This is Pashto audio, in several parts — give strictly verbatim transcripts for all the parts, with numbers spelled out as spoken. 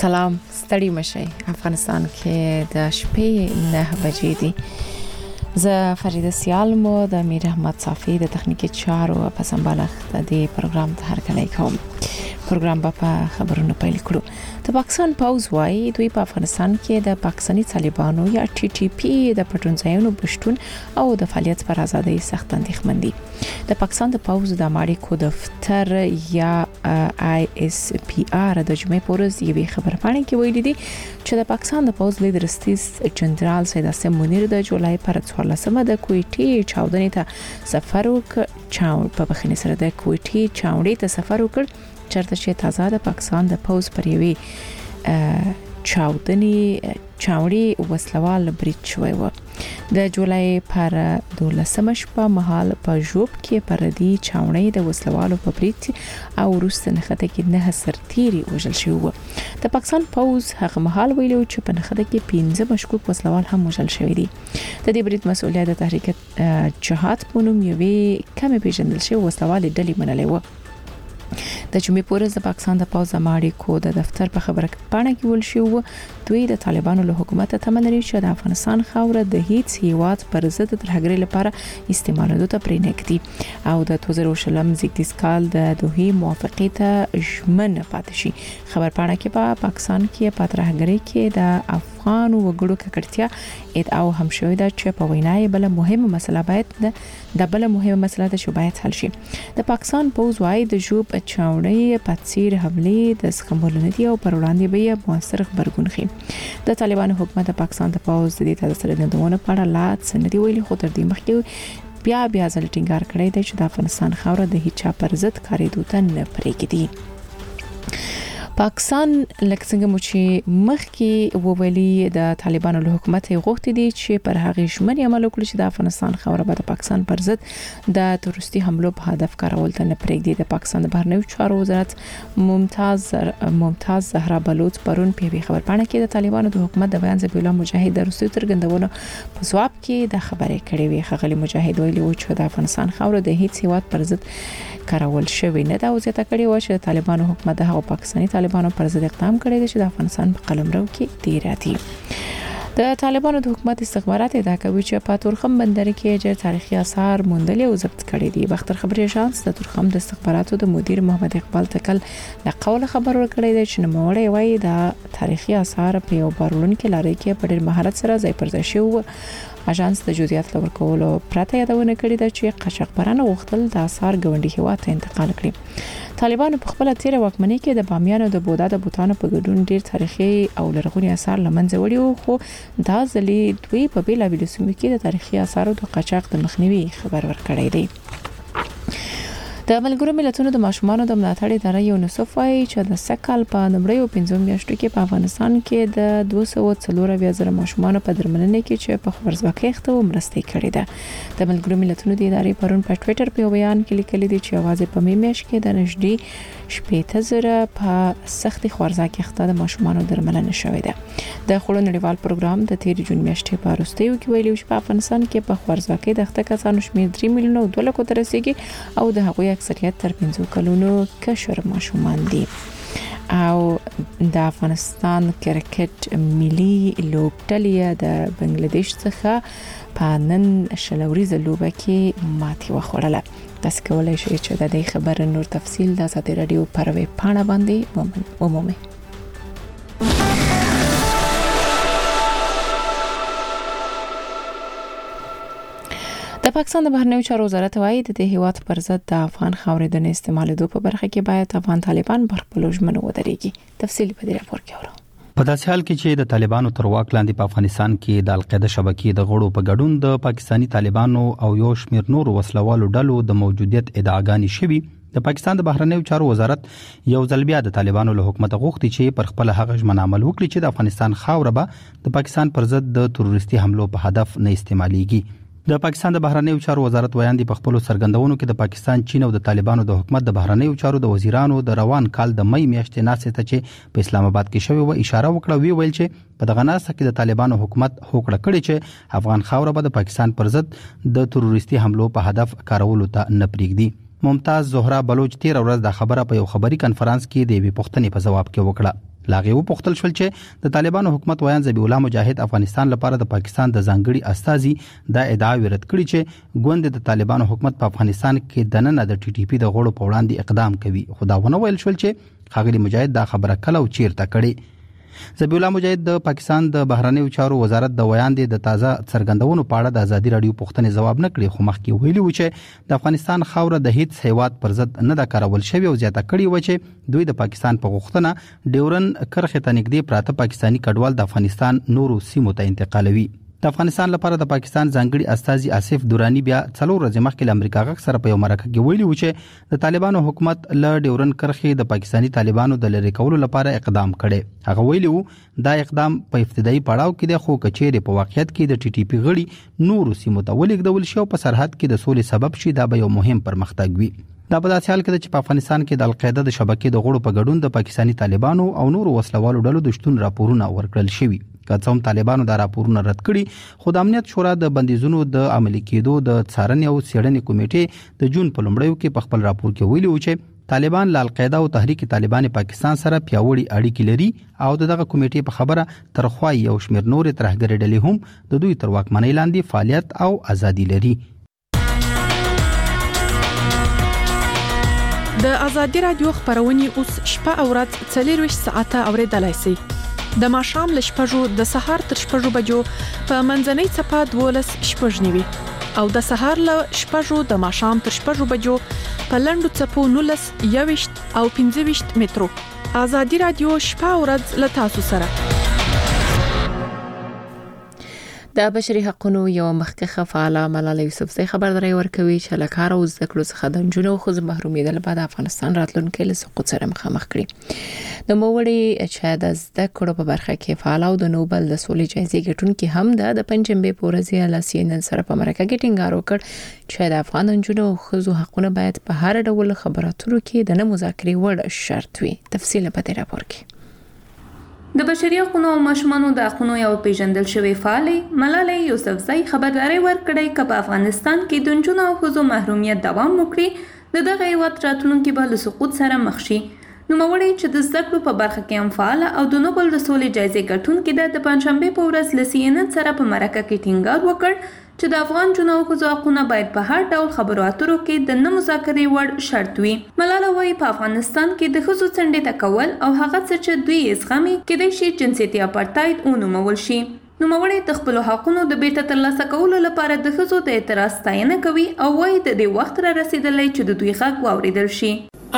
سلام، ستړي مشئ. افغانستان کې د شپې نه بجې دي. زه فریده سیالمو د امیر احمد صافی د تخنیکی چارو په سمبالښت د دې پروګرام ته هرکلی کوم. پروګرام په خبرونو پیل کړو. د پاکستان پوز وايي دوی په افغانستان کې د پاکستاني طالبانو یا ټي ټي پی د پټونځایونو بشتون او د فعالیت پر ازادۍ سخت اندېښمن دي. د پاکستان د پوز د ماړیکو دفتر یا آی اس پی آر د جمعې پورز یوې خبرپاڼې کې ویلي دي چې د پاکستان د پوز لیډر ستیس جنرال سید اسم منیر د جولای پر څوارلسمه د کویټي چاودنې ته سفر وکړ. چاو په بخښنې سره د کویټي چاودنې ته سفر وکړ چرته چې تازه د پاکستان د پوز پر یوې چاودنې چاوړي وسلوال بریټ شوی و. د جولای پر دولسمه شپه مهال په جوب کې پر دې چاوړي د وسلوالو په بریټ او روس نخته کې نه سرتيري وژل شوی و. د پاکستان پوز هغه مهال ویلو چې په نخته کې پنځه مشکوک وسلوال هم وژل شوی دي. د دې بریټ مسؤلیت د تحریک جهاد په نوم یوې کمې پیژندل شوی وسلوال ډلې منلې و. د جمعې پورز د پاکستان د پوز ماړیکو د دفتر په خبره پاڼه کې ول شو دوی د طالبانو له حکومت ته تمنري چې د افغانستان خاوره د هیڅ هیواد پر ضد ترهګرۍ لپاره استعمالولو ته پرې نګدي او د دوه زره شلم زیږدیز کال د دوه موافقې ته ژمن پاتې شي. خبر پاڼه کې په پا پاکستان کې په ترهګرۍ کې د افغان وګړو ککړتیا ادعا هم شوې ده چې په وینای بل مهمه مسله باید د بل مهمه مسله ده چې باید حل شي. د پاکستان پوز وايي د جوب چاوړي پاتسیر حمله د سخمولنې دی او پر وړاندې به موثر خبرګون خي. د طالبانو حکومت د پاکستان د پوز د دې تاسو د دونه په اړه لا څه ندی ویلي خو تر دې مخکې بیا بیا ځل ټینګار کړی دی چې د افغانستان خاوره د هیڅ چا پر ضد کاریدو ته نه پرېږدي. پاکستان لکه څنګه مو چې مخکې وویلي د طالبانو له حکومت غوښتي دي چې پر هغه شمن عمل وکړي چې د افغانستان خاوره به د پاکستان پر ضد د تروریستي حملو په هدف کارول ته نه پرېږدي. د پاکستان د بهرنیو چارو وزارت ممتاز ممتاز زهرا بلوچ پرون په خبرپاڼه کې د طالبانو د حکومت د بیان ذبیح الله مجاهد د روسي ترګندونو په جواب کې د خبرې کړې وي. خغلی مجاهد ویلي و چې د افغانستان خاوره د هیڅ هیواد پر ضد کارول شوی نه دا او زیاته کړې و چې طالبانو حکومت د هغو پاکستاني طالبانو پر ضد اقدام کړی دی چې د افغانستان په قلمرو کې دی راځي. د طالبانو د حکومت استخبارات ادعا کوي چې په تورخم بندر کې ډېر تاریخي آثار موندل او ضبط کړي دي. بختر خبري اژانس د تورخم د استخباراتو د مدیر محمد اقبال تکل د قول خبر ورکړی دی چې نوموړی وایي د تاریخي آثار په یو بارولون کې لاري کې په ډېر مهارت سره ځای پر ځای شو. اژانس د جزئیات لور کولو پرته یادونه کړې ده چې قاچاقبرانو غوښتل د آثار ګوندي هیواد ته انتقال کړي. طالبانو په خپل تیر واکمنۍ کې د بامیانو د بودا د بوتانو په ګډون ډیر تاریخي او لرغوني آثار لمنځه وړي خو دا ځلې دوی په بیلابیلو سیمو کې د تاریخي آثارو د قاچاق د مخنیوي خبر ورکړی دی. د ملګرو ملتونو د ماشومانو د ملاتړ اداره یونیسف وايي چې د سکهال په نمبرې پنځم میاشتو کې په افغانستان کې د دوه سوه څلور زره ماشومانو په درملنه کې چې په خبرځواکۍ اخته مرسته کړې ده. د ملګرو ملتونو د ادارې پرون په ټوئیټر په بیان کې لیکلي دي چې اواز په می میاشت کې د نږدې شپږ زره په سختي خبرځواکۍ اخته د ماشومانو درملنه شوې ده. د خړو نړیوال پروګرام د تیر جون میاشتې په وروستیو کې ویلي چې په افغانستان کې په خبرځواکۍ د اخته کسانو شمېر درې میلیونه او دوه لکو ته رسیدي او د هغوی اکثریت تر پنځو کلونو کشر ماشومان دي. او د افغانستان کرکټ ملي لوبډلې د بنگلاديش څخه په نن شلوريزه لوبه کې ماتې وخوړله. تاسو کولای شئ چې د دې خبرو نور تفصیل د ازادي رادیو پر ویب پاڼه باندې ومومئ. د پاکستان د بهرنیو چارو وزارت وايي د دې هیواد پر ضد د افغان خاورې د استعمالېدو په برخه کې باید افغان طالبان پر خپل ژمنو ودرېږي. تفصیل په دې راپور کې اورو. په داسې حال کې چې د طالبانو تر واک لاندې په افغانستان کې د القاعده شبکې د غړو په ګډون د پاکستاني طالبانو او یو شمېر نور وسلوالو ډلو د موجودیت ادعاګانې شوي، د پاکستان د بهرنیو چارو وزارت یو ځل بیا د طالبانو له حکومت غوښتي چې پر خپل هغه ژمنه عمل وکړي چې د افغانستان خاوره به د پاکستان پر ضد د تروریستي حملو په هدف نه استعمالېږي. د پاکستان د بهرنیو چارو وزارت ویاندي په خپل سرګندونو کې د پاکستان، چین او د طالبانو د حکومت د بهرنیو چارو د وزیرانو د روان کال د مې میاشتې ناسته چې په اسلام آباد کې شوی و اشاره وکړه، وی ویل چې په دغه ناسته کې د طالبانو حکومت هوکړه کړې چې افغان خاوره به د پاکستان پر ضد د تروریستي حملو په هدف کارولو ته نه پرېږدي. ممتاز زهرا بلوچ تیر ورځ د خبره په یو خبري کانفرنس کې د وی پښتنې په جواب کې وکړه. لاغي و پختل شول چې د طالبانو حکومت ویان ذبیح الله مجاهد افغانستان لپاره د پاکستان د ځانګړي استازي دا ادعا ورت کړي چې ګوند د طالبانو حکومت په افغانستان کې دننه د ټي ټي پی د غړو په وړاندې اقدام کوي. خداونه ویل شول چې ښاغلي مجاهد دا خبره کله او چیرته کړي. ذبیح الله مجاهد د پاکستان د بهرنیو چارو وزارت د ویان د تازه څرګندونو په اړه د ازادي رادیو پوښتنې ځواب نه کړي، خو مخکې ویلي و چې د افغانستان خاوره د هیڅ هیواد پر ضد نه د کارول شوی او زیاته کړي و چې دوی د پاکستان په غوښتنه ډیورن کرښې ته نږدې پراته پاکستانی کډوال د افغانستان نورو سیمو ته انتقالوي. د افغانستان لپاره د پاکستان ځانګړي استازي آصف دورانی بیا څلور ورځې مخکې له امریکا غږ سره په یو مرکه کې ویلي و چې د طالبانو حکومت له ډیورن کرښې د پاکستانی طالبانو د لری کولو لپاره اقدام کړي. هغه ویلي و دا اقدام په ابتدایي پړاو کې د خو کچېرې په واقعیت کې د ټي ټي پی غړي نورو سیمو ته ولېږدول شي او په سرحد کې د سولې سبب شي. دا به یو مهم پرمختګ وي. دا په داسې حال کې چې په افغانستان کې د القاعده د شبکې د غړو په ګډون د پاکستانی طالبانو او نورو وسلوالو ډلو د شتون راپورونه ورکړل شوي. که څوم طالبانو دا راپورونه رد کړي، خو د امنیت شورا د بندیزونو د عملي کېدو د څارنې او څېړنې کمیټې د جون په لومړیو کې په خپل راپور کې ویلي و چې طالبان له القاعده او تحریک طالبان پاکستان سره پیاوړي اړیکې لري او دغه کمیټې په خبره ترخوا یو شمېر نورې ترهګرې ډلې هم د دوی تر واکمنۍ لاندې فعالیت او ازادي لري. د ازادي رادیو خبرونه اوس شپه او ورځ څلور ساعته اوریدلای شئ. د ماښام له شپږو د سهار تر شپږو بجو په منځنۍ څپه دولس شپږ نیوي او د سهار له شپږو د ماښام تر شپږو بجو په لنډو څپو نولس یويشت او پنځه ویشت مترو. ازادي رادیو شپه او ورځ له تاسو سره. د بشري حقوقو یو مخکښه فعاله ملاله یوسفزۍ خبرداري ورکوي چې له کار او زده کړو څخه د نجونو او ښځو محرومیدل بعد افغانستان راتلونکي له سقوط سره مخامخ کړي. د موړي چې د زده کړو په برخه کې فعال او د نوبل د سولې جایزې ګټونکي هم د پنځمبه پورزي له سینن سره په مرکه کې ټینګار وکړ چې د افغان نجونو او ښځو حقونه باید په هر ډول خبراتو کې د نه مذاکرې وړ شرط وي. تفصیل په دې راپور کې. د بشري حقوقو او ماشومانو د حقوقو یو پیژندل شوی فعالې ملاله یوسفزۍ خبرداري ورکړې چې په افغانستان کې د نجونو او ښځو محرومیت دوام وکړي د دغه هیواد راتلونکي به له سقوط سره مخ شي. نوموړی چې د زده کړو په برخه کې هم فعال او د نوبل د سولې جایزې ګټونکي ده د پنځمبه په ورځ له سی ان ان سره په مرکه کې ټینګار وکړ چې د افغان جنو او ښځو حقونه باید په هر ډول خبرو اترو کې د نه مذاکرې وړ شرط وي. ملاله وايي په افغانستان کې د ښځو څنډې ته کول او هغه څه چې دوی یې زغمي کېدای شي جنسیتي اپارټاید ونومول شي. نوموړی د خپلو حقونو د بیرته ترلاسه کولو لپاره د ښځو د اعتراض ستاینه کوي او وايي د دې وخت را رسیدلی چې د دوی غږ واوریدل شي.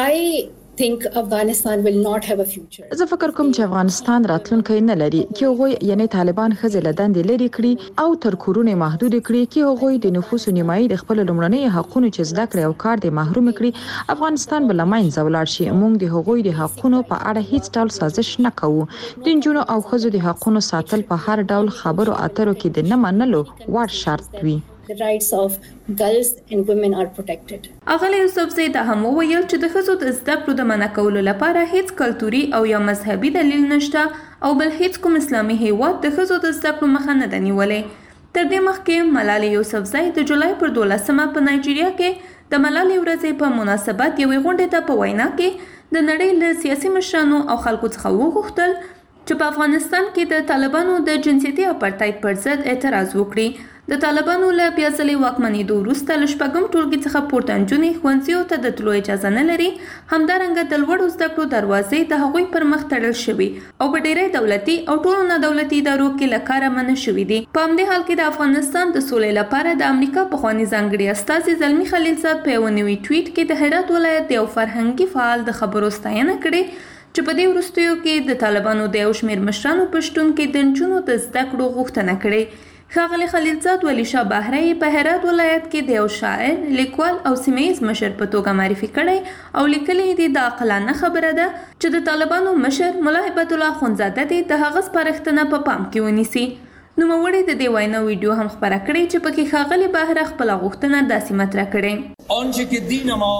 I think Afghanistan will not have a future. زه فکر کوم چې افغانستان راتلونکی نه لري چې هغوی یعنی طالبان ښځې له دندې لرې کړي او تر کورونه محدود کړي چې هغوی د نفوسو نیمایي د خپل لومړنۍ حقونو چې زده کړې او کار دې محروم کړي. افغانستان بل منځ ولاړ شي. موږ د هغوی د حقونو په اړه هیڅ ډول سازش نه کوو. د نجونو او ښځو د حقونو ساتل په هر ډول خبرو اترو کې د نه منلو وړ شرط وي. The rights of girls and women are protected. اغلی یوسفزۍ دا هم وویل چې د ښځو د زده کړو د منع کولو لپاره هیڅ کلتوري او یا مذهبي دلیل نشته او بل هیڅ کوم اسلامي هیواد د ښځو د زده کړو مخه نه ده نیولې. تر دې مخکې ملاله یوسفزۍ د جولای پر دولسمه په نایجیریا کې د ملالۍ ورځې په مناسبت یوې غونډې ته په وینا کې د نړۍ له سیاسي مشرانو او خلکو څخه وغوښتل چې په افغانستان کې د طالبانو د جنسیتي اپارټاید پر ضد اعتراض وکړي. د طالبانو له بیا ځلې واکمنېدو وروسته له شپږم ټولګي څخه پورته نجونې ښوونځیو ته د تلو اجازه نه لري. همدارنګه د لوړو زده کړو دروازې د هغوی پر مخ تړل شوي او په ډېری دولتي او ټولو نه دولتي ادارو کې له کاره منع شوي دي. په همدې حال کې د افغانستان د سولې لپاره د امریکا پخواني ځانګړي استازي زلمي خلیلزاد په یوه نوي ټویټ کې د هرات ولایت د یو فرهنګي فعال د خبرو ستاینه کړې چې په دې وروستیو کې د طالبانو د یو شمېر مشرانو په شتون کې د نجونو د زده کړو غوښتنه کړې. ښاغلی خلیلزاد ولی شاه بهري په هرات ولایت کې د یو شاعر، لیکوال او سیمه‌ییز مشر په توګه معرفي کړی او لیکلی دی د عاقلانه خبره ده چې د طالبانو مشر ملا هیبت الله اخندزاده دی د هغه سپارښتنه په پام کې ونیسي. نوموړی د دې وینا ویډیو هم خپره کړې چې پکې ښاغلی بهره خپله غوښتنه داسې مطرح کړې. آنچه که دین ما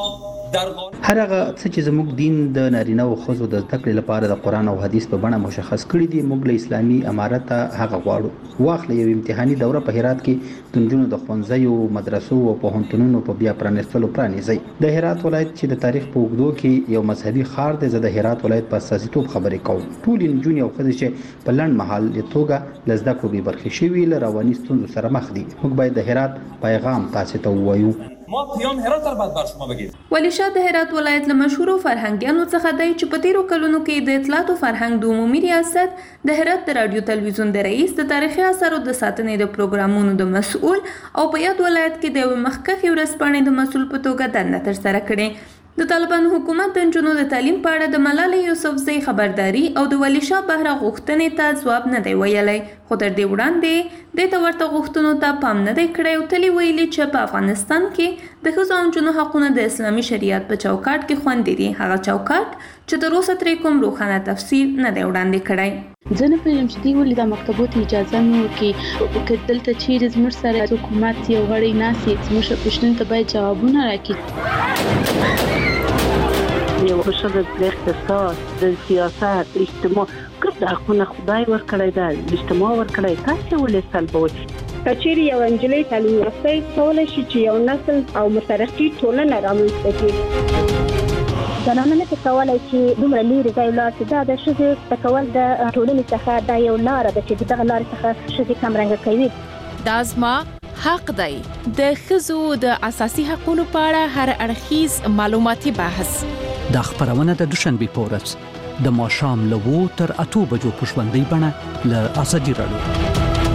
هر هغه څه چې زموږ دین د نارینه او ښځو د زده کړې لپاره د قران او حدیث په بڼه مشخص کړی دی، موږ له اسلامي امارت هغه غواړو. واخلې یو امتحاني دوره په هرات کې د نجونو د ښوونځیو، مدرسو او پوهنتونونو په بیا پرانیستلو پرانیزي. د هرات ولایت چې د تاریخ په اوږدو کې یو مذهبي ښار دی، زه د هرات ولایت په اساسیتوب خبرې کوم. ټول نجونې او ښځې چې په لنډ مهال د توګه له زده کړو بې برخې شوي له رواني ستونزو سره مخ دي. موږ باید د هرات پیغام تاسو ته ووایو. ما پیام هرات تر بعد بر شما بگید. ولی شاه د هرات ولایت له مشهورو فرهنګیانو څخه دی چې په تیرو کلونو کې د اطلاعات او فرهنګ د عمومي ریاست د هرات د رادیو تلویزیون د رئیس د تاریخي اثارو د ساتنې د پروګرامونو د مسؤل او په یاد ولایت کې د یو مخکښ ورځپاڼې د مسؤل په توګه دنده ترسره کړې. د طالبانو حکومت د نجونو د تعلیم په اړه د ملالۍ یوسفزۍ خبرداري او د ولی شاه بهره غوښتنې ته ځواب نه دی ویلی، خو تر دې وړاندې دې ته ورته غوښتنو ته پام نه دی کړی او تل یې ویلي چې په افغانستان کې د ښځو او نجونو حقونه د اسلامي شریعت په چوکاټ کې خوندي دي، هغه چوکاټ چې تر اوسه ترې کوم روښانه تفسیر نه دی وړاندې کړی. زه نه پوهېږم چې دوی ولې دا مکتبو ته اجازه نه ورکوي. که دلته چیرې زموږ سره حکومت یو غړی ناست وي، زموږ پوښتنو ته باید جوابونه راکړي. یو ښځه د اقتصاد، د سیاست، اجتماع ګډ حقونه خدای ورکړی دی، اجتماع ورکړی، تاسو ولې سلبوي؟ کچېرې یو نجلۍ تعلیم یافته کولی شي چې یو نسل او مترقي ټولنه رامنځته کړي. زنانه نه کولی چې دومره لرې ځای ولاړ شي. دا د ښځې زده کول د ټولنې څخه دا یو لاره ده چې دغه لارې څخه ښځې کمرنګه کوي. دا زما حق دی. د ښځو د اساسي حقوقو په اړه هر اړخیز معلوماتي بحث دا خبرونه د دوشنبه په ورځ د ماښام له اوو تر اتو بجو په ژوندۍ بڼه له ازادي راډیو.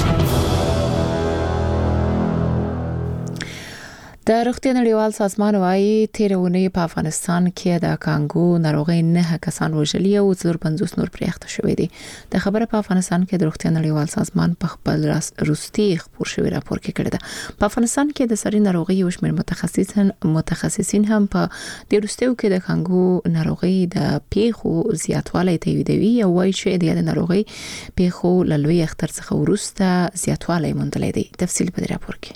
د روغتیا نړیوال سازمان وايي تیر اونۍ په افغانستان کې د کانګو ناروغي نه کسان وژلي او څلور پنځوس نور پرې اخته شوي دي. د خبره په افغانستان کې د روغتیا نړیوال سازمان په خپل روستي خبر شوی راپور کې کړی ده. په افغانستان کې د ساري ناروغي یو شمېر متخصصین متخصصین هم په د روستیو کې د کانګو ناروغي د پیښو زیاتوالی تاییدوي او وايي چې د ناروغي پیښو له لوی اختر څخه وروسته زیاتوالی موندلی دی. تفصیل په راپور کې.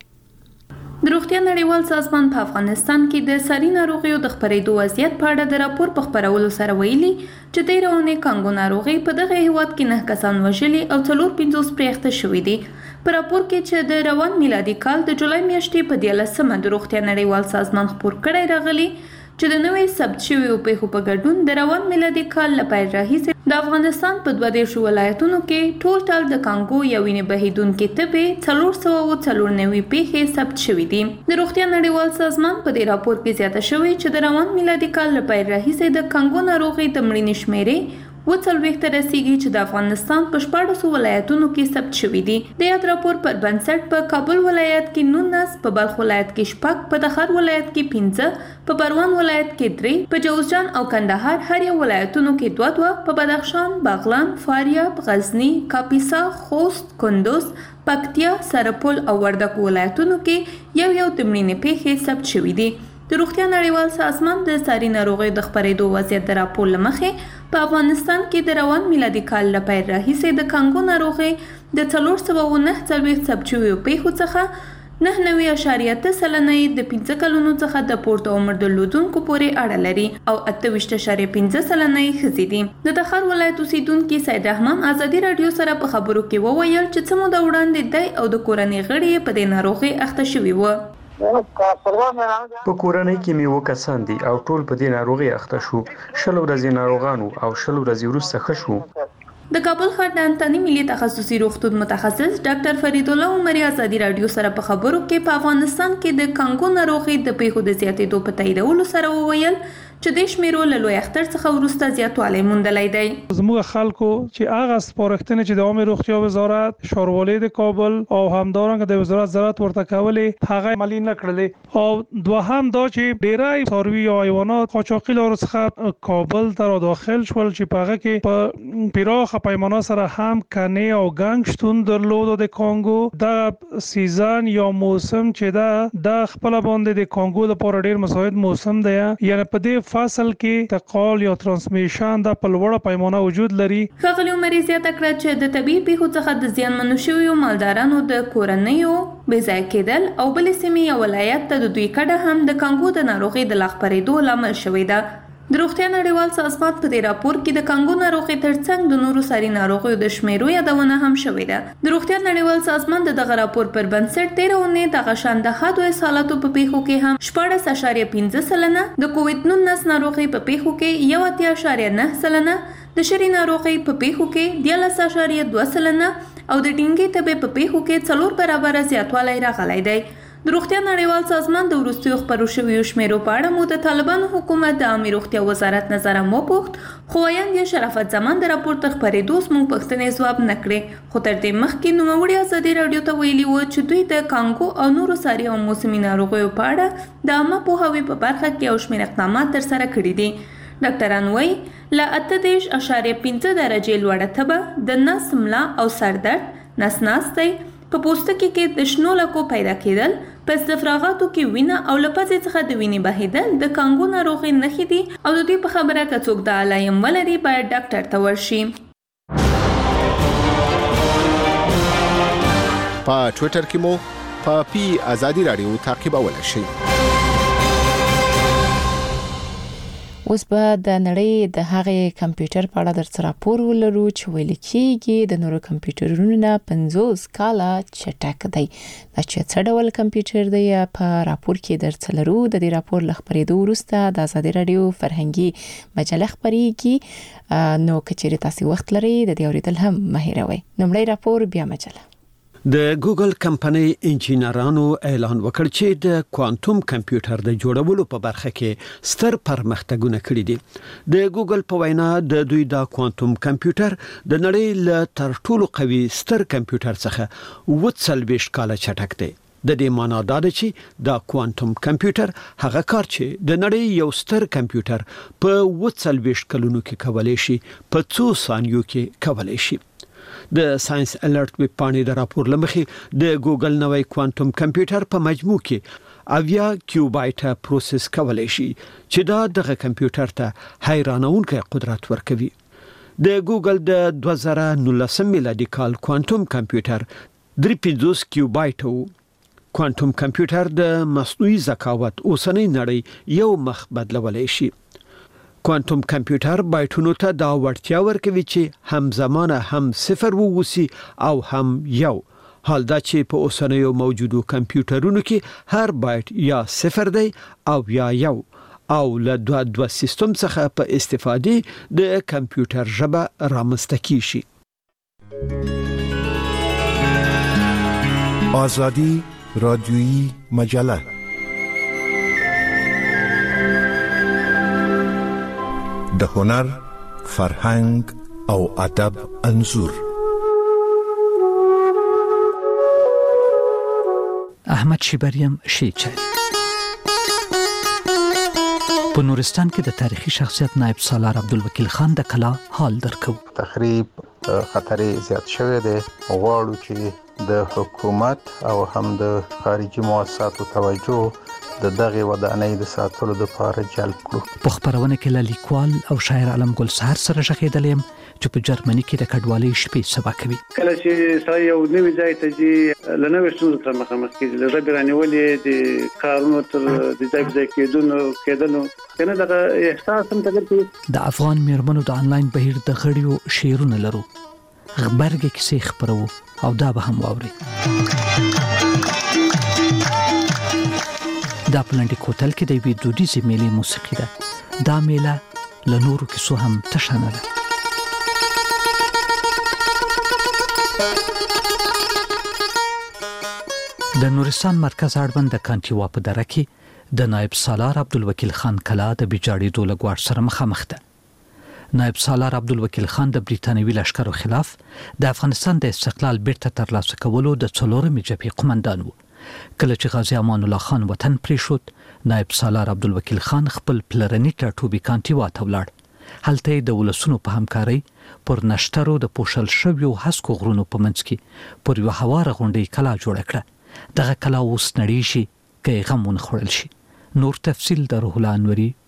د روغتیا نړیوال سازمان په افغانستان کې د ساري ناروغیو د خپرېدو وضعیت په اړه د راپور په خپرولو سره ویلي چې تېره اونۍ کانګو ناروغي په دغه هیواد کې نه کسان وژلي او څلور پنځوس پرې اخته شوي دي. په راپور کې چې د روان میلادي کال د جولای میاشتې په دیارلسمه د روغتیا نړیوال سازمان خپور کړی راغلی چې د نوې ثبت شویو پیښو په ګډون د روان میلادي کال له پیل راهیسې د افغانستان په دوه دیرشو ولایتونو کې ټوټل د کانګو یو وینې بهیدونکې تبې څلور سوه او څلور نوي پیښې ثبت شوي دي. د روغتیا نړیوال سازمان په دې راپور کې زیاته شوې چې د روان میلادي کال له پیل راهیسې د کانګو ناروغۍ د مړینې شمېرې و څلوېښت ته رسیږي چې د افغانستان په شپاړسو ولایتونو کې ثبت شوي دي. د یاد راپور پر بنسټ په کابل ولایت کې نولس، په بلخ ولایت کې شپږ، په تخار ولایت کې پنځه، په پروان ولایت کې درې، په جوزجان او کندهار هر یو ولایتونو کې دوه دوه، په بدخشان، بغلان، فاریاب، غزنی، کاپیسا، خوست، کندوز، پکتیا، سرپل او وردګ ولایتونو کې یو یو د مړینې پیښې ثبت شوي دي. د روغتیا نړیوال سازمان د ساري ناروغیو د خپرېدو وضعیت د راپور له مخې په افغانستان کې د روان میلادي کال له پیل راهیسې د کانګو ناروغۍ د څلور سوه او نهه څلوېښت ثبت شویو پیښو څخه نهه نوي اعشاریه اته سلنه یې د پنځه کلونو څخه د پورته عمر درلودونکو پورې اړه لري او اته ویشت اعشاریه پنځه سلنه یې ښځې دي. د تخار ولایت اوسیدونکي سید رحمان ازادي راډیو سره په خبرو کې وویل چې څه موده وړاندې دی او د کورنۍ غړي په دې ناروغۍ اخته شوي وو. په کورنۍ کې مې اووه کسان دي او ټول په دې ناروغۍ اخته شو. شل ورځې ناروغانو او شل ورځې وروسته ښه شو. د کابل ښار د انتاني ملي تخصصي روغتون متخصص ډاکټر فرید الله عمري ازادي راډیو سره په خبرو کې په افغانستان کې د کانګو ناروغۍ د پیښو د زیاتېدو په تاییدولو سره وویل چې د شمیرو له لوی اختر څخه وروسته زیاتوالی موندلی دی. زموږ خلکو چې هغه سپارښتنې چې د عامه روغتیا وزارت، ښاروالۍ د کابل او همدارنګه د وزارت زراعت ورته کولې هغه عملي نه کړلې. او دوهم دا چې ډیری څاروي او حیوانات قاچاقي لارو څخه کابل ته را داخل شول چې په هغه کې په پراخه پیمانه سره هم کنې او ګنګ شتون درلود. د کانګو د سیزن یا موسم چې دا د خپل باندې د کانګو لپاره ډیر مساعد موسم دی، یعنی په دې فصل کې تقال یا ترانسمیشن د په لوړه پیمانه وجود لري. ښاغلي عمري زیاته کړه چې د طبیعي پیښو څخه د زیانمنو شویو مالدارانو د کورنیو بې ځای کېدل او بلې سیمې یا ولایت ته د دوی کډه هم د کانګو د ناروغۍ د لا خپرېدو لامل شوې ده. د روغتیا نړیوال سازمان په دې راپور کې د کانګو ناروغۍ ترڅنګ د نورو ساري ناروغیو د شمیرو یادونه هم شوې ده. د روغتیا نړیوال سازمان د دغه راپور پر بنسټ تیره اونۍ دغه شان د حادو اصالاتو په پیښو کې هم شپاړس اعشاریه پنځه سلنه، د کووډ نولس ناروغۍ په پیښو کې یو اتیا اعشاریه نه سلنه، د شری ناروغۍ په پیښو کې دیارلس اعشاریه دوه سلنه او د ډینګي تبې په پیښو کې څلور برابره زیاتوالی راغلی دی. د روغتیا نړیوال سازمان د وروستیو خپرو شویو شمیرو په اړه مو د طالبانو حکومت د عامه روغتیا وزارت نظر هم وپوښت، خو ویاند یې شرافت زمان د راپور تر خپرېدو زموږ پوښتنې ځواب نه کړې. خو تر دې مخکې نوموړي ازادي راډیو ته ویلي وو چې دوی د کانګو او نورو ساري او موسمي ناروغیو په اړه د عامه پوهاوي په برخه کې یو شمېر اقدامات ترسره کړي دي. ډاکټران وایي له اته دېرش اعشاریه پنځه درجې لوړه تبه، د نس ملا او سردرد، نس ناستی، په پوستکي کې د شنو لکو پیدا کېدل، په استفراغاتو کې وینه او له پزې څخه د وینې بهیدل د کانګو ناروغۍ نښې دي او د دوی په خبره که څوک د علایم ولري باید ډاکټر ته ورشي. په ټویټر کې مو په پی ازادي رادیو تعقیبولی شئ. اوس به د نړۍ د هغې کمپیوټر په اړه درڅ راپور ولرو چې ویل کېږي د نورو کمپیوټرونو نه پنځوس کاله چټک دی. دا چې څه ډول کمپیوټر دی په راپور کې درڅ لرو. د دې راپور له خپرېدو وروسته د ازادي راډیو فرهنګي مجله خپرېږي، نو که چیرې تاسو وخت لرئ د دې اورېدل هم مه هېروئ. لومړی راپور بیا مجله. د ګوګل کمپنۍ انجینرانو اعلان وکړ چې د کوانټوم کمپیوټر د جوړولو په برخه کې ستر پرمختګونه کړي دي. د ګوګل په وینا د دوی د کوانټوم کمپیوټر د نړۍ له تر ټولو قوي ستر کمپیوټر څخه اووه څلوېښت کاله چټک دی. د دې معنا دا ده چې د کوانټوم کمپیوټر هغه کار چې د نړۍ یو ستر کمپیوټر په اووه څلوېښت کلونو کې کولای شي په څو ثانیو کې کولای شي. د ساينس الرټ ویب پاڼې د راپور لمخې د ګوګل نوې کوانټوم کمپیوټر په مجموع کې اویا کیوبایټه پروسس کولای شي چې دا دغه کمپیوټر ته حیرانونکی قدرت ورکوي. د ګوګل د دوه زره نولسم میلادي کال کوانټوم کمپیوټر درې پنځوس کیوبایټه وو. کوانټوم کمپیوټر د مصنوعي ذکاوت اوسنۍ نړۍ یو مخ بدلولی شي. کوانټوم کمپیوټر بایټونو ته دا وړتیا ورکوي چې همزمانه هم صفر ووسی او هم یو. حال دا چې په اوسنیو موجودو کمپیوټرونو کې هر بایټ یا صفر دی او یا یو، او له دوه دوه سیستم څخه په استفادې د کمپیوټر ژبه رامنځته کیږي. آزادی رادیویی مجله د هنر، فرهنګ او ادب انځور. احمد شیبریم شیچه په نورستان کې د تاریخي شخصیت نائب سالار عبدالوکیل خان د کلا حال درکو. تخریب خطر زیات شوی دی، غواړو چې د حکومت او هم د خارجي مؤسساتو توجه د دغه ودانۍ د ساتلو لپاره جلب کړو. په خبرونه کې لیکوال او شاعر علم ګل سحر سره ژغېدلم چې په جرمني کې د کډوالۍ شپې سبا کوي. کله چې سړی یو نوی ځای ته ځي له نوې ستونزو سره مخامخ کېږي، له ربې رانیولې د کارونو تر د ځای ځای کېدونو کېدنو کنه دغه احساس هم تګ. د افغان میرمنو د انلاین بهیر د غړیو شعرونه لرو، خبرګي کیسې خبرو او دا به هم واوري. دا پلنډي کوتل کې د وی دودیزي میلې موسیقي ده. دا میله له نورو کیسو هم تشنه ده. د نورستان مرکز اړوند د کانټیوا په دره کې د نائب سالار عبدالوکیل خان کلا د بیجاړېدو له ګواښ سره مخامخ ده. نائب سالار عبدالوکیل خان د بریتانوي لشکرو خلاف د افغانستان د استقلال بیرته ترلاسه کولو د څلورمې جبهې قومندان و. کله چې غازی امان الله خان وطن پریښود، نائب سالار عبدالوکیل خان خپل پلرني ټاټوبي کانټیوا ته ولاړ. هلته د ولسونو په همکارۍ پر نشترو د پوښل شویو هسکو غرونو په منځ کې پر یوه هواره غونډۍ کلا جوړه کړه. دغه کلا اوس نړیږي که یې غم ونه خوړل شي. نور تفصیل د روح الله انوري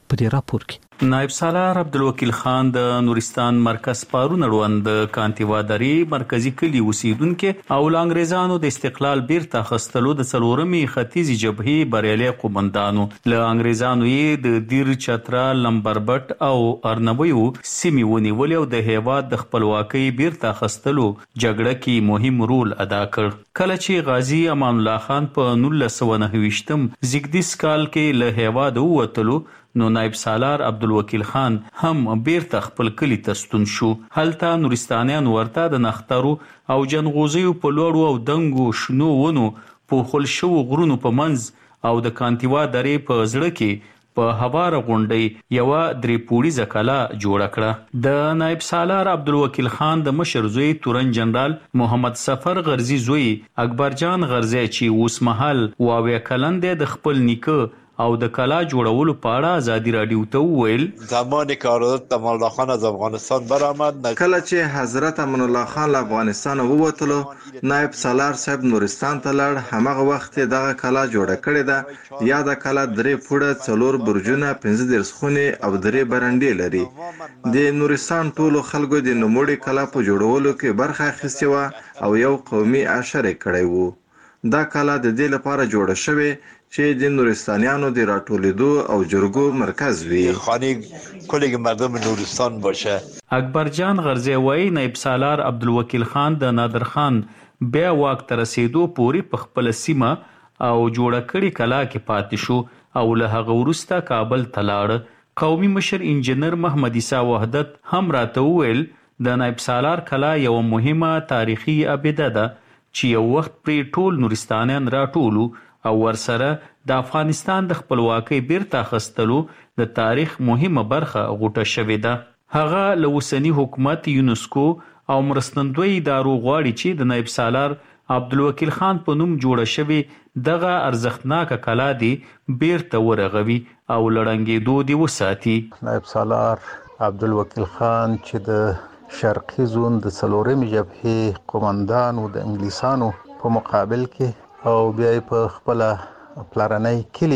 په دې راپور کې. نائب سالار عبدالوکیل خان د نورستان مرکز پارون اړوند کانتیوادري مرکزی کلی اوسیدونکو او انګریزانو د استقلال بیرته خستلو د څلورمې ختیځي جبهې بریالي قومندانو له انګریزانو یې د دیر چترا لمبربټ او ارنبیو سیمې ونیولې او د هیواد د خپلواکۍ بیرته خستلو جګړه کې مهم رول ادا کړ. کله چې غازی امان الله خان په نولس سوه نهه ویشتم زیږدیز کال کې له هیواد ووتلو نو نائب سالار عبدالوکیل خان هم بیرته خپل کلی ته ستون شو. هلته نورستانیان ورته د نخترو او جنغوزیو په لوړو او دنګو شنو ونو پوښل شو غرونو په منځ او د کانتیوا درې په زړه کې په هواره غونډۍ یو درې پوړیزه کلا جوړه کړه. د نائب سالار عبدالوکیل خان د مشر زوی تورن جنرال محمد سفر غرزی زوی اکبر جان غرزی چې اوس مهال واویا کلن دی د خپل نیکه او د کلا جوړولو په اړه ازادي رادیو ته وویل زمانی که حضرت امان الله خان از افغانستان برآمد کله چې حضرت امان الله خان له افغانستان ووتلو نائب سالار صاحب نورستان ته لاړ. همغه وخت دغه کلا جوړه کړې ده. یا د کلا درې پوړه څلور برجونه پنځه دیرش خونې او درې برنډې لري. د نورستان ټولو خلکو د نوموړي کلا په جوړولو کې برخه اخیستې وه او یو قومي عشر یې کړی وو. دا کلا د دې لپاره جوړه شوې چې د نورستانیانو د راټولېدو او جرګو مرکز وي. خانه کلیگ مردم نورستان باشه. اکبر جان غرزی وای نائب سالار عبدالوکیل خان د نادر خان بیا واک ته رسیدو پورې په خپل سیمه او جوړه کړي کلا کې پاتې شو او له هغه وروسته کابل ته لاړ. قومي مشر انجنیر محمد عیسی وحدت هم راته وویل د نائب سالار کلا یو مهمه تاریخي ابیده ده چې یو وخت پرې ټول نورستانیان راټولو او ورسره د افغانستان د خپلواکۍ بیرته اخیستلو د تاریخ مهمه برخه غوټه شوې ده. هغه له اوسني حکومت یونسکو او مرستندوی ادارو غواړي چې د نائب سالار عبدالوکیل خان په نوم جوړه شوې دغه ارزښتناکه کلا دی بیرته ورغوي او لړنګېدو دی وساتي. نائب سالار عبدالوکیل خان چې د شرقي زون د څلورمې جبهې قومندان او د انګلیسانو په مقابل کې او بیا په خپل پلارنۍ کلی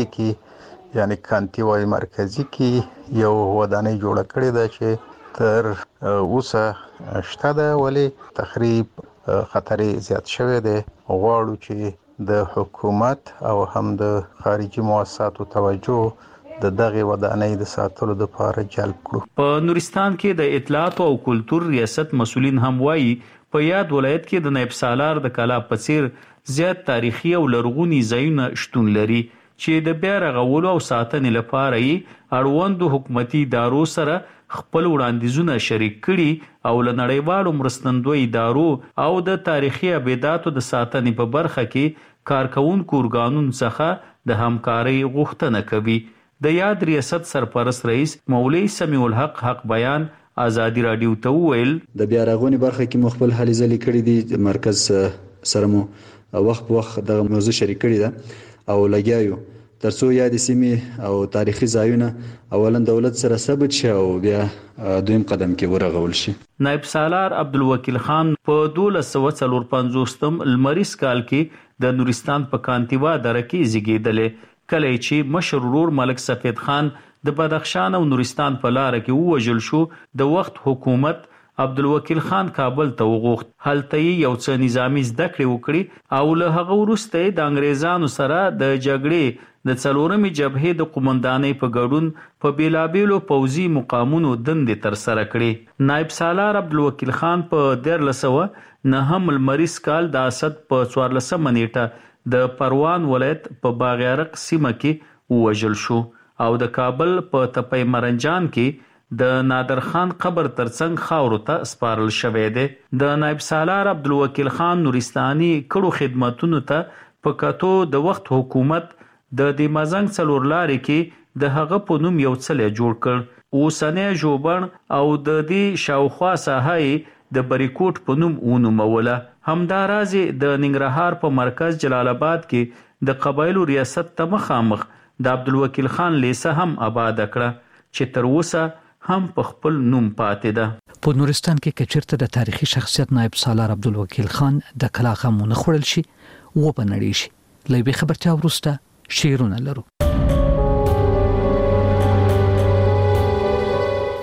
کې یعنی کانتیوای مرکزی کې یو ودانۍ جوړه کړې ده چې تر اوسه شته ده ولی تخریب خطر زیات شوی دی. غواړو چې د حکومت او هم د خارجي مؤسساتو توجه د دغه ودانۍ د ساتلو لپاره جلب کړو. په نورستان کې د اطلاعات او کلتور ریاست مسؤلین هم وایي په یاد ولایت کې د نائب سالار د کلا په څیر زیات تاریخي او لرغوني ځایونه شتون لري چې د بیا رغولو او ساتنې لپاره یې اړوندو حکومتي ادارو سره خپل وړاندیزونه شریک کړي او له نړیوالو مرستندوی ادارو او د تاریخي ابیداتو د ساتنې په برخه کې کارکونکو ارګانونو څخه د همکارۍ غوښتنه کوي. د یاد ریاست سرپرست رئیس مولوی سمیع الحق حق بیان ازادي رادیو ته وویل د بیا رغونې برخه کې مخبل هلې ځلې کړې دي. مرکز سره مو وخت په وخت د موضوع شریک کړی ده او لګیاو ترڅو یاد سیمې او تاریخي ځایونه اولا دولت سره ثبت شي او بیا دویم قدم کې ورغول شي. نائب سالار عبدالوکیل خان په دولس سوه څلور پنځوستم لمریز کال کې د نورستان په کانتیوا دره کې زیږېدلی. کله چې مشر ورور ملک سفید خان د بدخشان او نورستان په لار کې ووژل شو د وخت حکومت عبدالوکیل خان کابل ته وغوښت. هلته یې یو څه نظامی زده کړې وکړي او له هغه وروسته یې د انګریزانو سره د جګړې د څلورمې جبهې د قومندانۍ په ګډون په بیلابیلو پوځي مقامونو دندې ترسره کړې. نائب سالار عبدالوکیل خان په دیارلس سوه نهم لمریز کال د اسد په څوارلسمه نیټه د پروان ولایت په باغیارق سیمه کې ووژل شو او د کابل په تپې مرنجان کې د نادر خان قبر ترڅنګ خاورو ته سپارل شوی دی. د نائب سالار عبدالوکیل خان نورستاني کړو خدماتونو ته په کتو د وخت حکومت د دې مزنګ څلور لارې کې د هغه په نوم یو څلی جوړ کړ. اوسنی ژوبڼ او د دې شاوخوا ساحه د بریکوټ په نوم ونوموله. همداراز د ننګرهار په مرکز جلال آباد کې د قبایلو ریاست ته مخامخ د عبدالوکیل خان لیسه هم آباد کړه چې تر اوسه هم په خپل نوم پاتې ده. په نورستان کې کچرته د تاریخي شخصیت نائب سالار عبدالوکیل خان د کلا غمونه خوړل شي و بنړي شي. لوی خبرتیا ورسته شیرونه لرو.